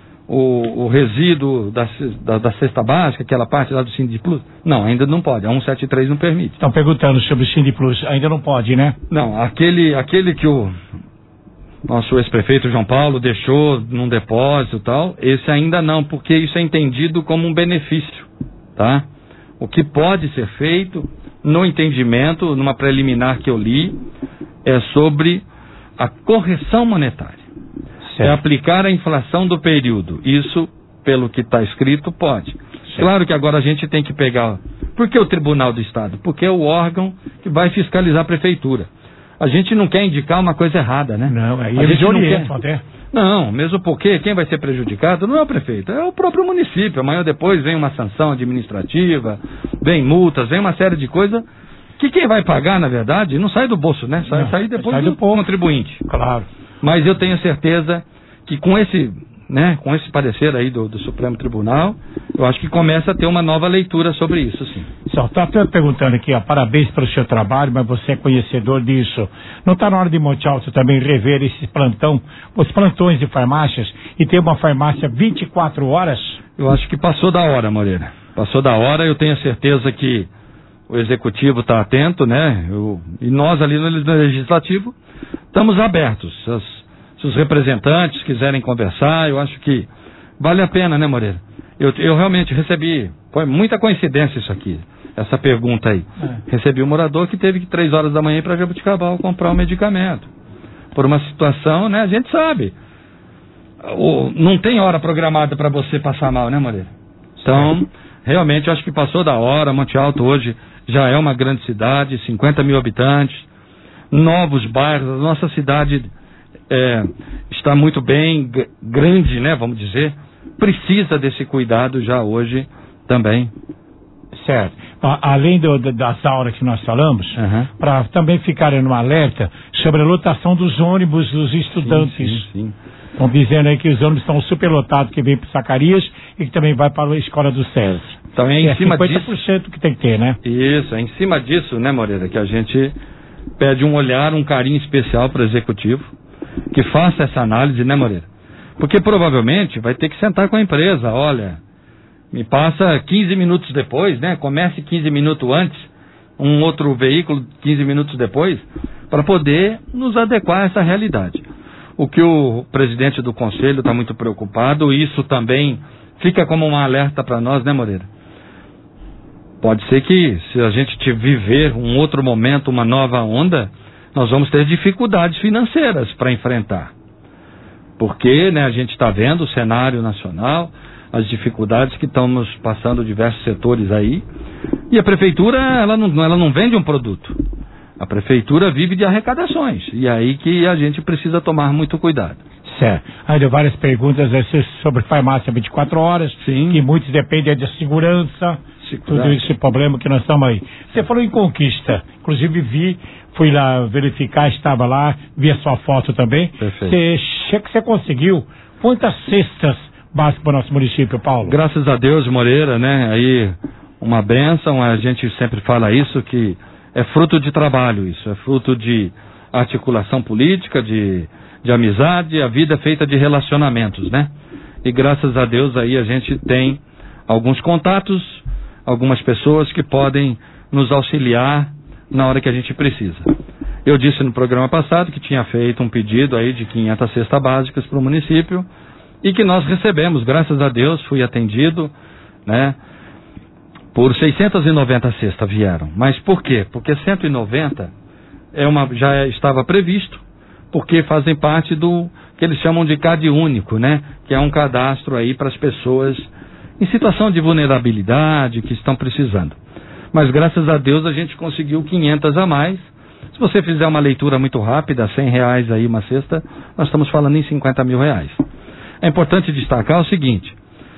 o resíduo da cesta básica, aquela parte lá do Sindiplus? Não, ainda não pode, a 173 não permite. Estão perguntando sobre o Sindiplus, ainda não pode, né? Não, aquele que o nosso ex-prefeito João Paulo deixou num depósito e tal, esse ainda não, porque isso é entendido como um benefício, tá? O que pode ser feito, no entendimento, numa preliminar que eu li, é sobre a correção monetária. Certo. É aplicar a inflação do período. Isso, pelo que está escrito, pode. Certo. Claro que agora a gente tem que pegar... Por que o Tribunal do Estado? Porque é o órgão que vai fiscalizar a prefeitura. A gente não quer indicar uma coisa errada, né? Não, aí a gente não quer. Até. Não, mesmo porque quem vai ser prejudicado não é o prefeito, é o próprio município. Amanhã depois vem uma sanção administrativa, vem multas, vem uma série de coisas que quem vai pagar, na verdade, não sai do bolso, né? Sai depois do contribuinte. Claro. Mas eu tenho certeza que com esse parecer aí do Supremo Tribunal, eu acho que começa a ter uma nova leitura sobre isso, sim. Só está até perguntando aqui, parabéns pelo seu trabalho, mas você é conhecedor disso. Não está na hora de Monte Alto também rever os plantões de farmácias e ter uma farmácia 24 horas? Eu acho que passou da hora, Moreira. Passou da hora, eu tenho certeza que o Executivo está atento, né? E nós ali no Legislativo estamos abertos. Se os representantes quiserem conversar, eu acho que vale a pena, né, Moreira? Eu realmente recebi, foi muita coincidência isso aqui, essa pergunta aí. Recebi um morador que teve que 3 horas da manhã ir para Jabuticabal comprar um medicamento. Por uma situação, né, a gente sabe. Não tem hora programada para você passar mal, né, Moreira? Então, realmente, eu acho que passou da hora. Monte Alto hoje já é uma grande cidade, 50 mil habitantes, novos bairros, a nossa cidade está muito bem, grande, né, vamos dizer, precisa desse cuidado já hoje também. Certo. Além das aulas que nós falamos, para também ficarem no alerta sobre a lotação dos ônibus dos estudantes. Sim. Estão dizendo aí que os ônibus estão superlotados, que vem para Zacarias e que também vai para a escola do César. Então é em cima 50% disso que tem que ter, né? Isso, é em cima disso, né, Moreira, que a gente pede um olhar, um carinho especial para o executivo, que faça essa análise, né, Moreira? Porque provavelmente vai ter que sentar com a empresa, olha, me passa 15 minutos depois, né? Comece 15 minutos antes, um outro veículo 15 minutos depois, para poder nos adequar a essa realidade. O que o presidente do conselho está muito preocupado, isso também fica como um alerta para nós, né, Moreira? Pode ser que, se a gente viver um outro momento, uma nova onda, nós vamos ter dificuldades financeiras para enfrentar. Porque, né, a gente está vendo o cenário nacional, as dificuldades que estamos passando diversos setores aí, e a prefeitura, ela não vende um produto. A prefeitura vive de arrecadações, e é aí que a gente precisa tomar muito cuidado. Certo. Aí deu várias perguntas sobre farmácia 24 horas, que muitos dependem da segurança, tudo esse problema que nós estamos aí. Você falou em conquista, inclusive fui lá verificar, estava lá, vi a sua foto também. Perfeito. Você conseguiu quantas cestas básicas para o nosso município, Paulo? Graças a Deus, Moreira, né? Aí uma bênção, a gente sempre fala isso, que é fruto de trabalho isso, é fruto de articulação política, de amizade, a vida é feita de relacionamentos, né? E graças a Deus aí a gente tem alguns contatos, algumas pessoas que podem nos auxiliar na hora que a gente precisa. Eu disse no programa passado que tinha feito um pedido aí de 500 cestas básicas para o município e que nós recebemos, graças a Deus, fui atendido, né? Por 690 cestas vieram. Mas por quê? Porque 190 já estava previsto, porque fazem parte do que eles chamam de CAD único, né? Que é um cadastro aí para as pessoas em situação de vulnerabilidade, que estão precisando. Mas graças a Deus a gente conseguiu 500 a mais. Se você fizer uma leitura muito rápida, R$100 aí uma cesta, nós estamos falando em R$50 mil. É importante destacar o seguinte,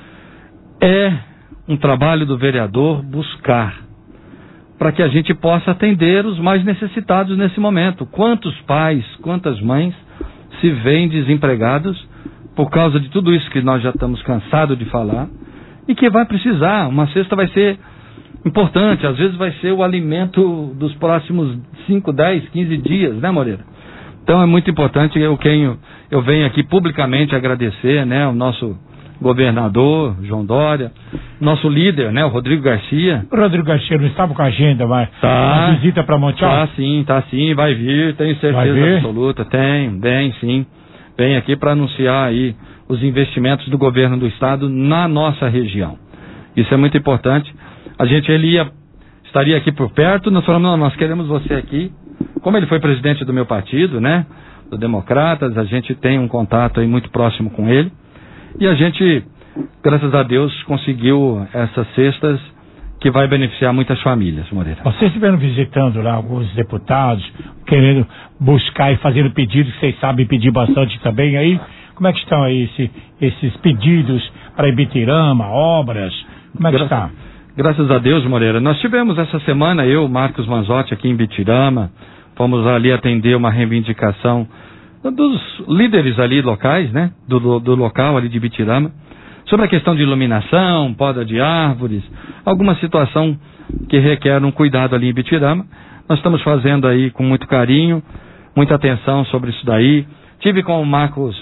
é um trabalho do vereador buscar para que a gente possa atender os mais necessitados nesse momento. Quantos pais, quantas mães se veem desempregados por causa de tudo isso que nós já estamos cansados de falar e que vai precisar, uma cesta vai ser importante, às vezes vai ser o alimento dos próximos 5, 10, 15 dias, né, Moreira? Então é muito importante, eu venho aqui publicamente agradecer, né, o nosso governador, João Dória, nosso líder, né, o Rodrigo Garcia. O Rodrigo Garcia não estava com a agenda, mas tá, uma visita para Monte Alto? Tá sim, vai vir, tenho certeza absoluta, vem sim, vem aqui para anunciar aí os investimentos do governo do estado na nossa região. Isso é muito importante. Ele estaria aqui por perto, nós falamos, não, nós queremos você aqui. Como ele foi presidente do meu partido, né, do Democratas, a gente tem um contato aí muito próximo com ele. E a gente, graças a Deus, conseguiu essas cestas que vai beneficiar muitas famílias, Moreira. Vocês estiveram visitando lá alguns deputados, querendo buscar e fazendo pedidos, que vocês sabem pedir bastante também aí. Como é que estão aí esses pedidos para Ibitirama, obras? Como é que está? Graças a Deus, Moreira. Nós tivemos essa semana, eu, Marcos Manzotti, aqui em Ibitirama, fomos ali atender uma reivindicação dos líderes ali locais, né? Do local ali de Ibitirama, sobre a questão de iluminação, poda de árvores, alguma situação que requer um cuidado ali em Ibitirama. Nós estamos fazendo aí com muito carinho, muita atenção sobre isso daí. Tive com o Marcos,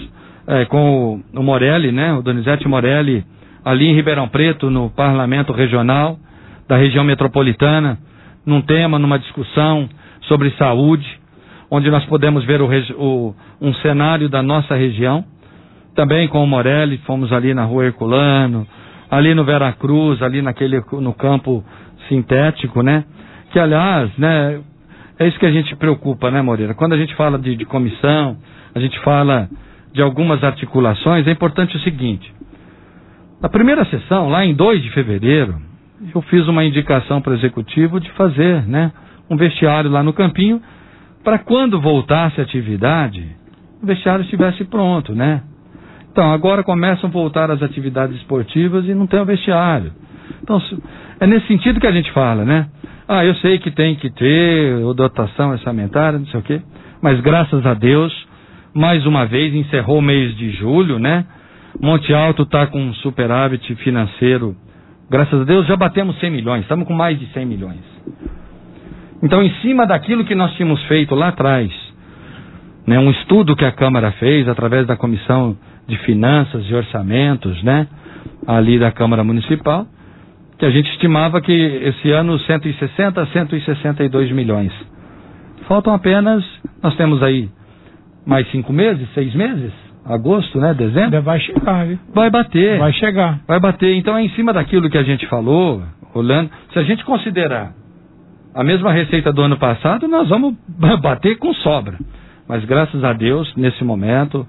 com o Morelli, né? O Donizete Morelli, ali em Ribeirão Preto, no Parlamento Regional da região metropolitana, numa discussão sobre saúde, onde nós podemos ver um cenário da nossa região. Também com o Morelli, fomos ali na Rua Herculano, ali no Veracruz, ali no campo sintético, né? Que, aliás, né, é isso que a gente preocupa, né, Moreira? Quando a gente fala de comissão, a gente fala de algumas articulações, é importante o seguinte. Na primeira sessão, lá em 2 de fevereiro, eu fiz uma indicação para o Executivo de fazer, né, um vestiário lá no Campinho, para quando voltasse a atividade, o vestiário estivesse pronto, né? Então, agora começam a voltar as atividades esportivas e não tem o vestiário. Então, é nesse sentido que a gente fala, né? Eu sei que tem que ter dotação orçamentária, não sei o quê, mas graças a Deus, mais uma vez, encerrou o mês de julho, né? Monte Alto está com um superávit financeiro, graças a Deus, já batemos 100 milhões, estamos com mais de 100 milhões. Então, em cima daquilo que nós tínhamos feito lá atrás, né, um estudo que a Câmara fez através da Comissão de Finanças e Orçamentos, né, ali da Câmara Municipal, que a gente estimava que esse ano 160 a 162 milhões. Faltam apenas, nós temos aí mais 5 meses, 6 meses, agosto, né, dezembro. Vai chegar, viu? Vai bater. Vai chegar. Vai bater. Então é em cima daquilo que a gente falou, Rolando, se a gente considerar a mesma receita do ano passado, nós vamos bater com sobra. Mas graças a Deus, nesse momento,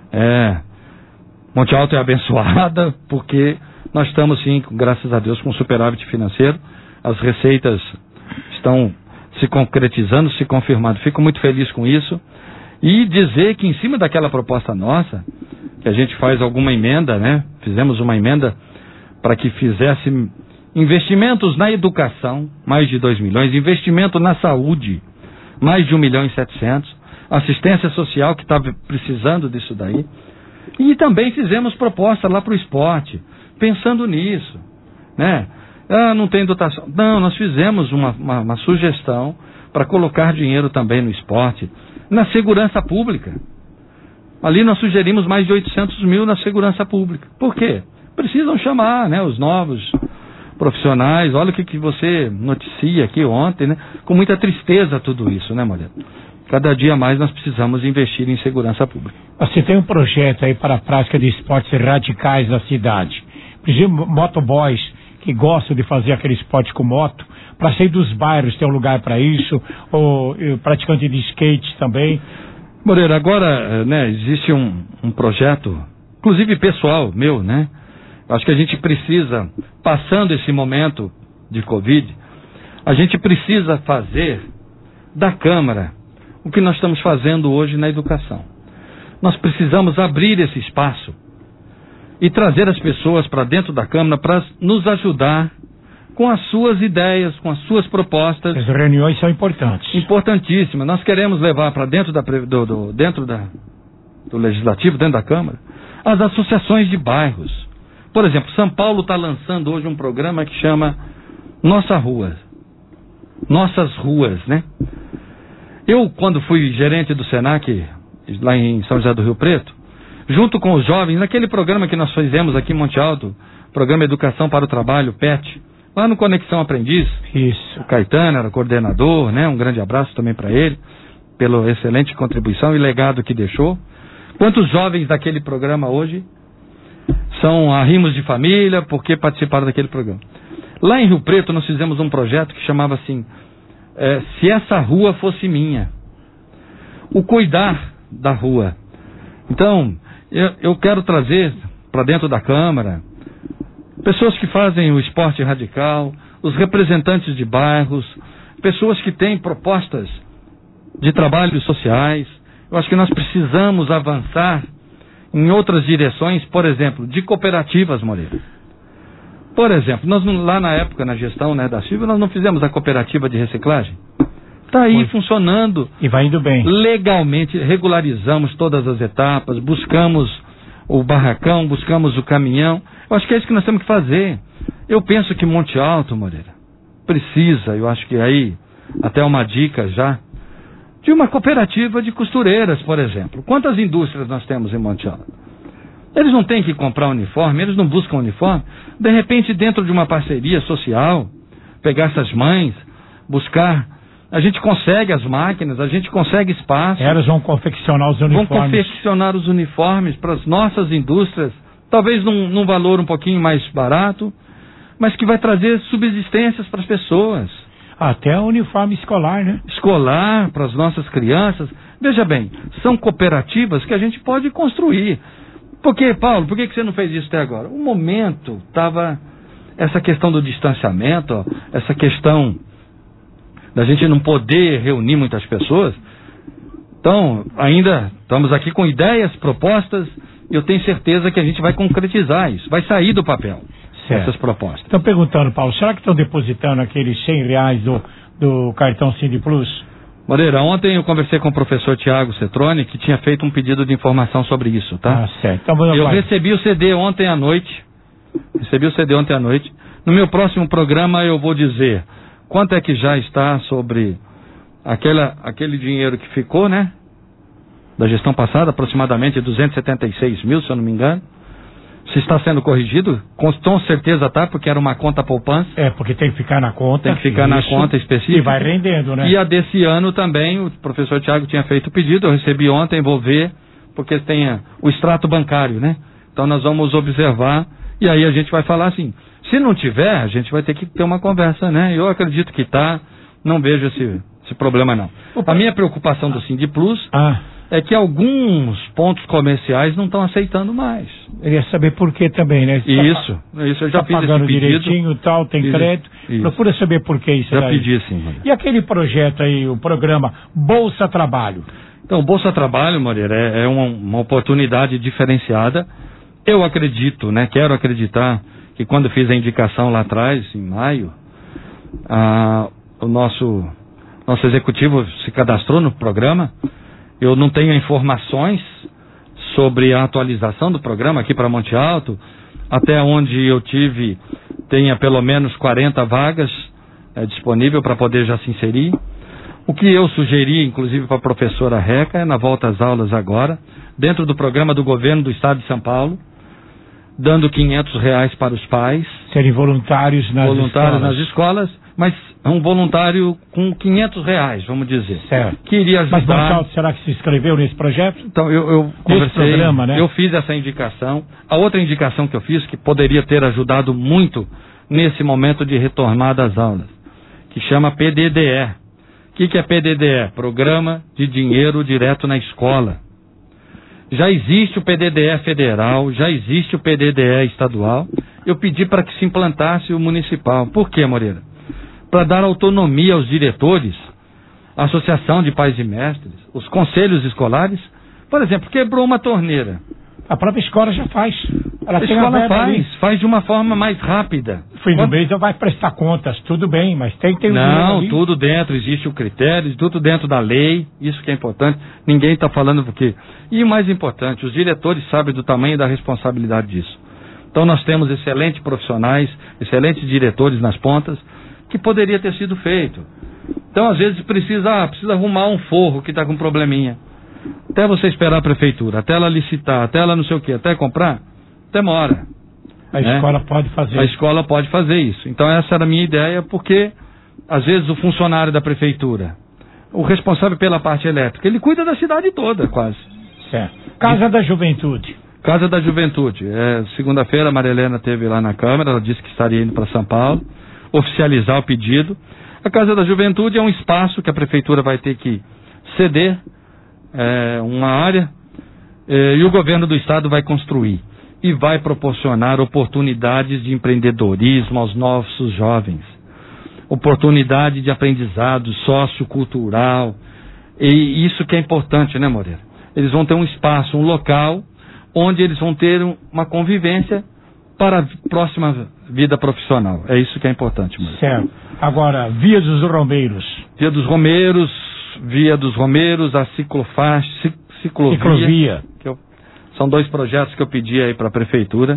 Monte Alto é abençoada, porque nós estamos sim, graças a Deus, com superávit financeiro. As receitas estão se concretizando, se confirmando. Fico muito feliz com isso. E dizer que em cima daquela proposta nossa, que a gente faz alguma emenda, né? Fizemos uma emenda para que fizesse investimentos na educação, mais de 2 milhões, investimento na saúde, mais de 1 milhão e 700, assistência social que estava precisando disso daí. E também fizemos proposta lá para o esporte, pensando nisso, né? Não tem dotação. Não, nós fizemos uma sugestão para colocar dinheiro também no esporte, na segurança pública. Ali nós sugerimos mais de 800 mil na segurança pública. Por quê? Precisam chamar, né, os novos profissionais. Olha o que você noticia aqui ontem, né? Com muita tristeza tudo isso, né, Moreira? Cada dia mais nós precisamos investir em segurança pública. Você tem um projeto aí para a prática de esportes radicais na cidade. Por exemplo, motoboys que gostam de fazer aquele esporte com moto, para sair dos bairros tem um lugar para isso, ou praticante de skate também. Moreira, agora, né, existe um projeto, inclusive pessoal meu, né? Acho que a gente precisa, passando esse momento de Covid, a gente precisa fazer da Câmara o que nós estamos fazendo hoje na educação. Nós precisamos abrir esse espaço e trazer as pessoas para dentro da Câmara para nos ajudar com as suas ideias, com as suas propostas. As reuniões são importantes. Importantíssimas. Nós queremos levar para dentro do Legislativo, dentro da Câmara, as associações de bairros. Por exemplo, São Paulo está lançando hoje um programa que chama Nossas Ruas, né? Eu, quando fui gerente do Senac, lá em São José do Rio Preto, junto com os jovens, naquele programa que nós fizemos aqui em Monte Alto, Programa Educação para o Trabalho, PET, lá no Conexão Aprendiz. Isso. O Caetano era coordenador, né? Um grande abraço também para ele, pela excelente contribuição e legado que deixou. Quantos jovens daquele programa hoje são arrimos de família porque participaram daquele programa? Lá em Rio Preto nós fizemos um projeto que chamava assim, Se Essa Rua Fosse Minha. O cuidar da rua. Então, eu quero trazer para dentro da Câmara pessoas que fazem o esporte radical, os representantes de bairros, pessoas que têm propostas de trabalhos sociais. Eu acho que nós precisamos avançar em outras direções, por exemplo, de cooperativas, Moreira. Por exemplo, nós lá na época, na gestão, né, da Silvia, nós não fizemos a cooperativa de reciclagem? Está aí funcionando. E vai indo bem. Legalmente, regularizamos todas as etapas, buscamos o barracão, buscamos o caminhão. Eu acho que é isso que nós temos que fazer. Eu penso que Monte Alto, Moreira, precisa, eu acho que aí, até uma dica já, de uma cooperativa de costureiras, por exemplo. Quantas indústrias nós temos em Monte Alto? Eles não têm que comprar uniforme, eles não buscam uniforme. De repente, dentro de uma parceria social, pegar essas mães, buscar. A gente consegue as máquinas, a gente consegue espaço. Elas vão confeccionar os uniformes. Vão confeccionar os uniformes para as nossas indústrias talvez num valor um pouquinho mais barato, mas que vai trazer subsistências para as pessoas. Até o uniforme escolar, né? Escolar, para as nossas crianças. Veja bem, são cooperativas que a gente pode construir. Por que, Paulo, por que você não fez isso até agora? O momento estava essa questão do distanciamento, ó, essa questão da gente não poder reunir muitas pessoas. Então, ainda estamos aqui com ideias, propostas, e eu tenho certeza que a gente vai concretizar isso, vai sair do papel essas propostas. Estão perguntando, Paulo, será que estão depositando aqueles R$100 do cartão Sindi Plus? Moreira, ontem eu conversei com o professor Tiago Cetrone, que tinha feito um pedido de informação sobre isso, tá? Ah, certo. Então, eu recebi o CD ontem à noite. No meu próximo programa eu vou dizer quanto é que já está sobre aquele dinheiro que ficou, né? Da gestão passada, aproximadamente 276 mil, se eu não me engano. Se está sendo corrigido, com certeza tá, porque era uma conta poupança. Porque tem que ficar na conta. Tem que ficar na conta específica. E vai rendendo, né? E a desse ano também, o professor Tiago tinha feito o pedido, eu recebi ontem, vou ver, porque tem o extrato bancário, né? Então nós vamos observar, e aí a gente vai falar assim, se não tiver, a gente vai ter que ter uma conversa, né? Eu acredito que tá, não vejo esse problema não. A minha preocupação do Sindi Plus é que alguns pontos comerciais não estão aceitando mais. Eu ia saber por que também, né? Isso, eu já fiz esse pagando pedido. Direitinho, tal, tem crédito. Procura saber por que isso. Já pedi, sim. E aquele projeto aí, o programa Bolsa Trabalho? Então, o Bolsa Trabalho, Moreira, é uma oportunidade diferenciada. Eu acredito, né? Quero acreditar que quando fiz a indicação lá atrás, em maio, o nosso executivo se cadastrou no programa. Eu não tenho informações sobre a atualização do programa aqui para Monte Alto. Até onde eu tenha pelo menos 40 vagas disponível para poder já se inserir. O que eu sugeri, inclusive para a professora Reca, é na volta às aulas agora, dentro do programa do governo do estado de São Paulo, dando R$500 para os pais. Serem voluntários nas escolas, mas um voluntário com R$500, vamos dizer. Certo. Que iria ajudar. Mas Monte Alto, será que se inscreveu nesse projeto? Então, eu conversei, programa, né? Eu fiz essa indicação. A outra indicação que eu fiz, que poderia ter ajudado muito nesse momento de retomada às aulas, que chama PDDE. O que é PDDE? Programa de Dinheiro Direto na Escola. Já existe o PDDE federal, já existe o PDDE estadual. Eu pedi para que se implantasse o municipal. Por quê, Moreira? Para dar autonomia aos diretores, a associação de pais e mestres, os conselhos escolares. Por exemplo, quebrou uma torneira. A própria escola já faz. A escola faz de uma forma mais rápida. Fim do mês vai prestar contas, tudo bem, mas tem que ter Não, tudo dentro, existe o critério, tudo dentro da lei, isso que é importante. Ninguém está falando do quê. E o mais importante, os diretores sabem do tamanho e da responsabilidade disso. Então nós temos excelentes profissionais, excelentes diretores nas pontas, que poderia ter sido feito. Então, às vezes, precisa arrumar um forro que está com probleminha. Até você esperar a prefeitura, até ela licitar, até ela não sei o quê, até comprar, demora. A escola pode fazer. A escola pode fazer isso. Então, essa era a minha ideia, porque, às vezes, o funcionário da prefeitura, o responsável pela parte elétrica, ele cuida da cidade toda, quase. Certo. Casa da Juventude. Casa da Juventude. Segunda-feira, a Maria Helena esteve lá na Câmara, ela disse que estaria indo para São Paulo oficializar o pedido. A Casa da Juventude é um espaço que a prefeitura vai ter que ceder uma área e o governo do estado vai construir e vai proporcionar oportunidades de empreendedorismo aos nossos jovens, oportunidade de aprendizado sociocultural, e isso que é importante, né, Moreira? Eles vão ter um espaço, um local onde eles vão ter uma convivência para a próxima vida profissional. É isso que é importante, Moreira. Certo. Agora, Via dos Romeiros. Via dos Romeiros, a ciclovia. São 2 projetos que eu pedi aí para a prefeitura.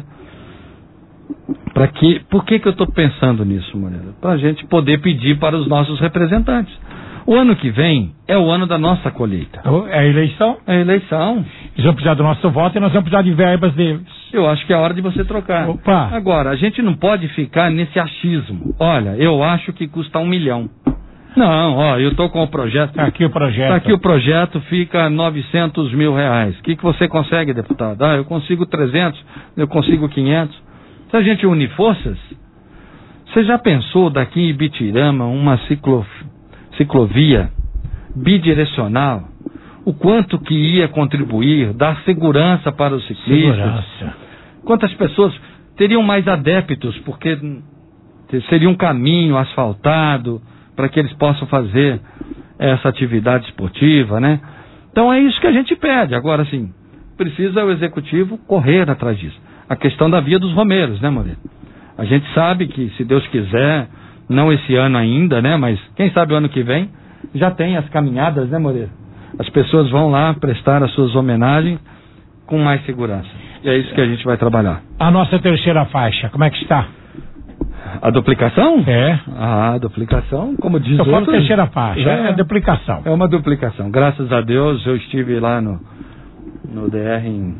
Por que eu estou pensando nisso, Moreira? Para a gente poder pedir para os nossos representantes. O ano que vem é o ano da nossa colheita. É a eleição? É a eleição. Eles vão precisar do nosso voto e nós vamos precisar de verbas deles. Eu acho que é a hora de você trocar. Opa. Agora, a gente não pode ficar nesse achismo. Olha, eu acho que custa 1 milhão. Não, ó, eu tô com o projeto. Tá aqui o projeto. Tá aqui o projeto, fica R$900 mil. O que você consegue, deputado? Eu consigo 300, eu consigo 500. Se a gente unir forças, você já pensou daqui em Ibitirama uma ciclovia bidirecional? O quanto que ia contribuir, dar segurança para os ciclistas? Segurança. Quantas pessoas teriam mais adeptos, porque seria um caminho asfaltado para que eles possam fazer essa atividade esportiva, né? Então é isso que a gente pede. Agora, sim, precisa o executivo correr atrás disso. A questão da via dos Romeiros, né, Moreira? A gente sabe que, se Deus quiser, não esse ano ainda, né? Mas quem sabe o ano que vem já tem as caminhadas, né, Moreira? As pessoas vão lá prestar as suas homenagens com mais segurança. E é isso que a gente vai trabalhar. A nossa terceira faixa, como é que está? A duplicação? É. A duplicação, como diz eu o falo terceira faixa, é a duplicação. É uma duplicação. Graças a Deus, eu estive lá no DR em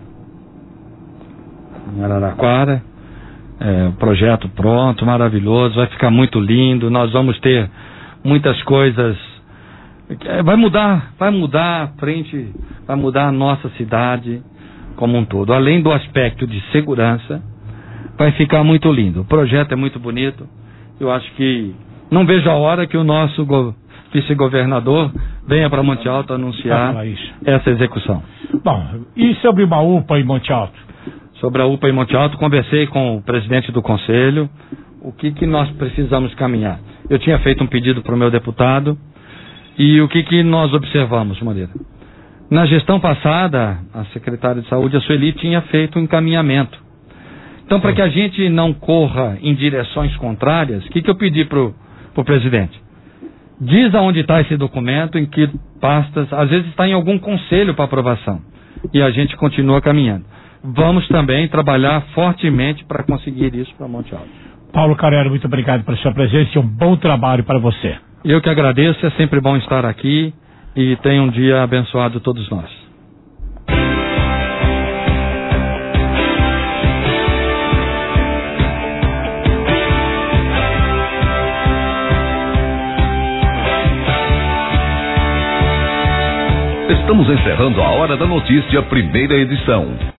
Araraquara. O projeto pronto, maravilhoso, vai ficar muito lindo. Nós vamos ter muitas coisas. Vai mudar a frente, vai mudar a nossa cidade como um todo. Além do aspecto de segurança, vai ficar muito lindo. O projeto é muito bonito. Eu acho que não vejo a hora que o nosso vice-governador venha para Monte Alto anunciar essa execução. Bom, e sobre uma UPA em Monte Alto? Sobre a UPA em Monte Alto, conversei com o presidente do conselho. O que nós precisamos caminhar? Eu tinha feito um pedido para o meu deputado. E o que nós observamos, Moreira? Na gestão passada, a secretária de saúde, a Sueli, tinha feito um encaminhamento. Então, para que a gente não corra em direções contrárias, o que eu pedi para o presidente? Diz aonde está esse documento, em que pastas, às vezes está em algum conselho para aprovação. E a gente continua caminhando. Vamos também trabalhar fortemente para conseguir isso para Monte Alto. Paulo Carrero, muito obrigado pela sua presença e um bom trabalho para você. Eu que agradeço, é sempre bom estar aqui e tenha um dia abençoado todos nós. Estamos encerrando a Hora da Notícia, primeira edição.